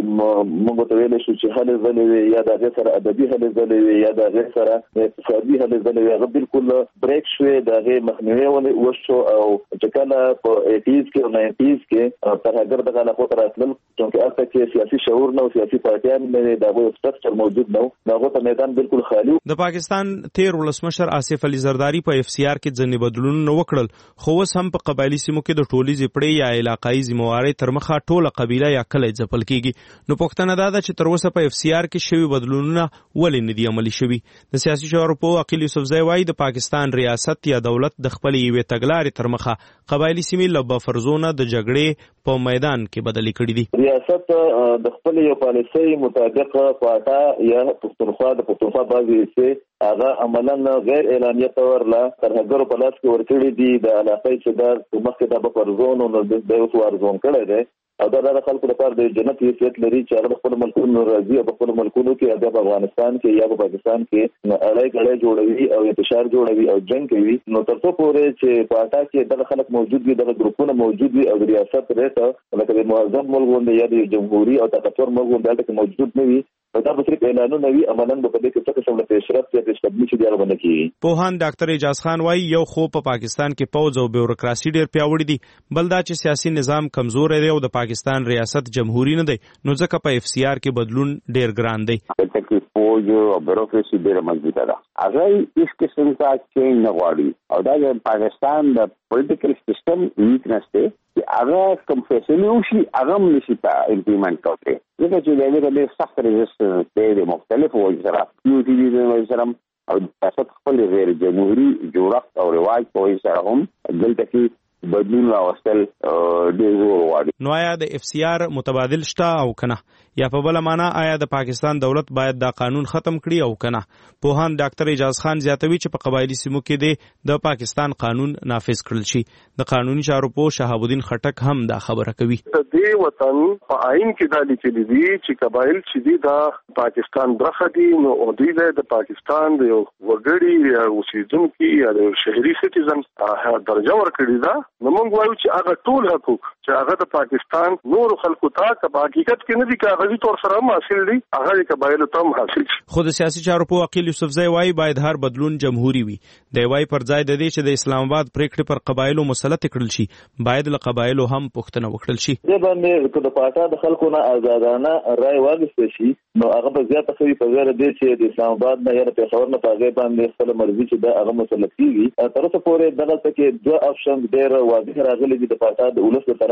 موږ ته ویل شو چې حل زلوي یا د غیر سره ادبي حل زلوي یا د غیر سره اقتصادي حل زلوي هغه بالکل بریک شوی د غیر مخنیوي وشو او چې کله په 80s کې او 90s کې تر هغه دغه علاقو تر اصل چې البته کې سیاسي شعور نه او سیاسي پارټیان نه دغه سټرکچر موجود نه دغه ته میدان بالکل خالی. د پاکستان تیر ولسمشر آصف علي زرداری په اف سی آر کې ځنې بدلونونه وکړل خو اوس هم په قبایلی سیمو کې د ټولي ځپړې یا علاقايي ذمہواري تر مخه ټوله قبیله یا کله ځپل کیږي. نو پوښتنه دا ده چې تر اوسه په اف سی آر کې شوی بدلونونه ولې نه دي عملي شوي؟ د سیاسي چارو په عقیل یوسفزئی وايي د پاکستان ریاست یا دولت د خپل یوې تګلارې تر مخه قبایلی سیمې له بفر زونه د جګړې په میدان کې بدلی کړي دي. ریاست د خپل یو پالیسي مطابق پاټا یا پښتونخوا د پښتونخوا بعضي حصے هغه عملاً غیر اعلانیه تور لا تر هغه په لاس کې ورکړي دي د علاقې چې د مخکې د بفر زون او د اوس وار زون کړي دي او دا د خلکو لپاره د جنت حیثیت لري چې هغه خپل ملکونو راځي او خپل ملکونو کې د افغانستان کې یا په پاکستان کې اړای جوړوي او انتشار جوړوي او جنگ کوي. نو تر څو پورې چې پاټا کې د خلک موجود وي د ګروپونو موجود وي او د ریاست ریټه لکه د معظم ملک یا د جمهوریت او طاقتور ملک دلته موجود نه وي دا به صرف اعلانونه وي عملاً به په دې کې څه قسم له پیشرفت یا تشدد چې دی باندې کی. پوهان ډاکټر اعجاز خان وايي یو خو په پاکستان کې پوز او بیوروکراسي ډېر پیاوړي دي بل دا چې سیاسي نظام کمزور دی او د پاکستان ریاست جمهوریت نه دی نو ځکه په اف سی آر کې بدلون ډېر ګران دی. چې پوز او بیوروکراسي ډېر مضبوطه ده هغه هیڅ قسم څه چینج نه غواړي او دا د پاکستان د پولیټیکل سیستم ویکنس دی چې هغه کوم فیصله وشي هغه نشي امپلیمنٹ کوي. ځکه چې دغه سخت ریزسټنس دی مختلفو وجه سره یو ټي وی د وجه سره او د خپل غیر جمهوریت جوړښت او رواج په وجه سره هم دلته کې بدلون راوستل ډېر وړاندې. نو آیا د اف سی آر متبادل شته او کنه یا په بل معنا آیا د پاکستان دولت باید دا قانون ختم کړي او کنه؟ پوهان ډاکټر اعجاز خان زیاتوي چې په قبایلی سیمو کې د پاکستان قانون نافذ کړل شي. د قانوني چارو په شهاب الدین خټک هم دا خبره کوي. د دې وطن په آئین کې دا لیکل دي چې قبایل چې دي دا پاکستان برخه دي نو او دوی د پاکستان د وګړي یا اوسیدونکو یا د شهري سټیزن درجه ورکړي دا. نو موږ وایو چې هغه ټول حقوق چې هغه د پاکستان نور خلکو ته په حقیقت کې نه دي کاغذي تور سره حاصل دي هغه د قبایلو ته حاصل شي. خو د سیاسي چارو په عقیل یوسفزئی وايي باید هر بدلون جمهوری وي. د وايي پر ځای د دې چې د اسلام آباد پریکړې پر قبایلو مسلط کړل شي باید له قبایلو هم پوښتنه وکړل شي. د باندې د پاټا د خلکو نه آزادانه رائے واغستل شي نو هغه به زیاته کوي په غیر دې چې د اسلام آباد نه یا د پېښور نه په غیر باندې خپل مرزي چې دا هغه مسلط کیږي. تر اوسه پورې دغه کې دوه آپشن ډېر واضح راغلي دي د پاټا د ولس تر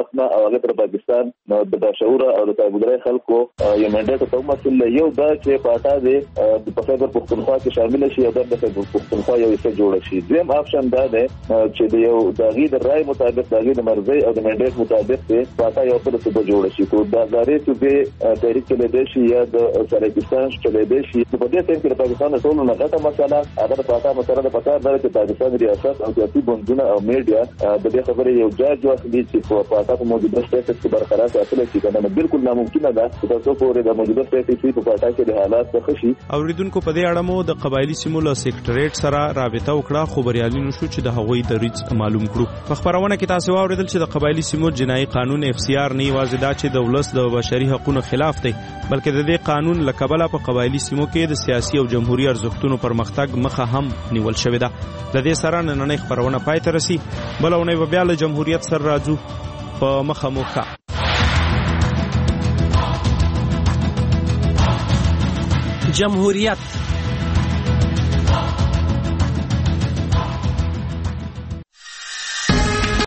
طرف نه او هغه تر پاکستان د بشعور او د تابعداري خلکو یو منډه ته مسله یو دا چې پاټا د خیبر پختونخوا کې شامل شي او د خیبر پختونخوا یو څه جوړ شي. دیم آپشن دا ده چې د یو دغه د رائے مطابق دغه د مرزي او د منډیټ مطابق ته پاټا یو په څه جوړ شي. کو دا غاري چې تحریک کې د شي یا د سرکستان چې د شي په دې ټیم کې د پاکستان ټول نه غټه مسله هغه د پاټا مسله د پکار ده چې پاکستان ریاست او سیاسي بندونه او میډیا د دې خبرې یو جاج واخلي چې په پاټا په موجوده سټیټس کې برقرار ساتل شي. کنه بالکل ناممکن ده چې تاسو پورې د موجوده سټیټس په پاټا کې د حالات څخه شي. اوریدونکو په دې اړه مو د قبایلی سیمو له سیکریټریټ سره رابطه وکړه خو بریالي نشو چې د هغوی دریځ معلوم کړو. په خبرونه کې تاسو واوریدل چې د قبایلی سیمو جنایي قانون FCR نه یوازې دا چې د ولس د بشري حقوقو خلاف دی بلکې د دې قانون لکبله په قبایلی سیمو کې د سیاسي او جمهوریت ارزښتونو پرمختګ مخه هم نیول شوې ده. د دې سره نننۍ خبرونه پای ته رسي. بلونه به بیا له جمهوریت سره راځو په مخه موخه. جمهوریت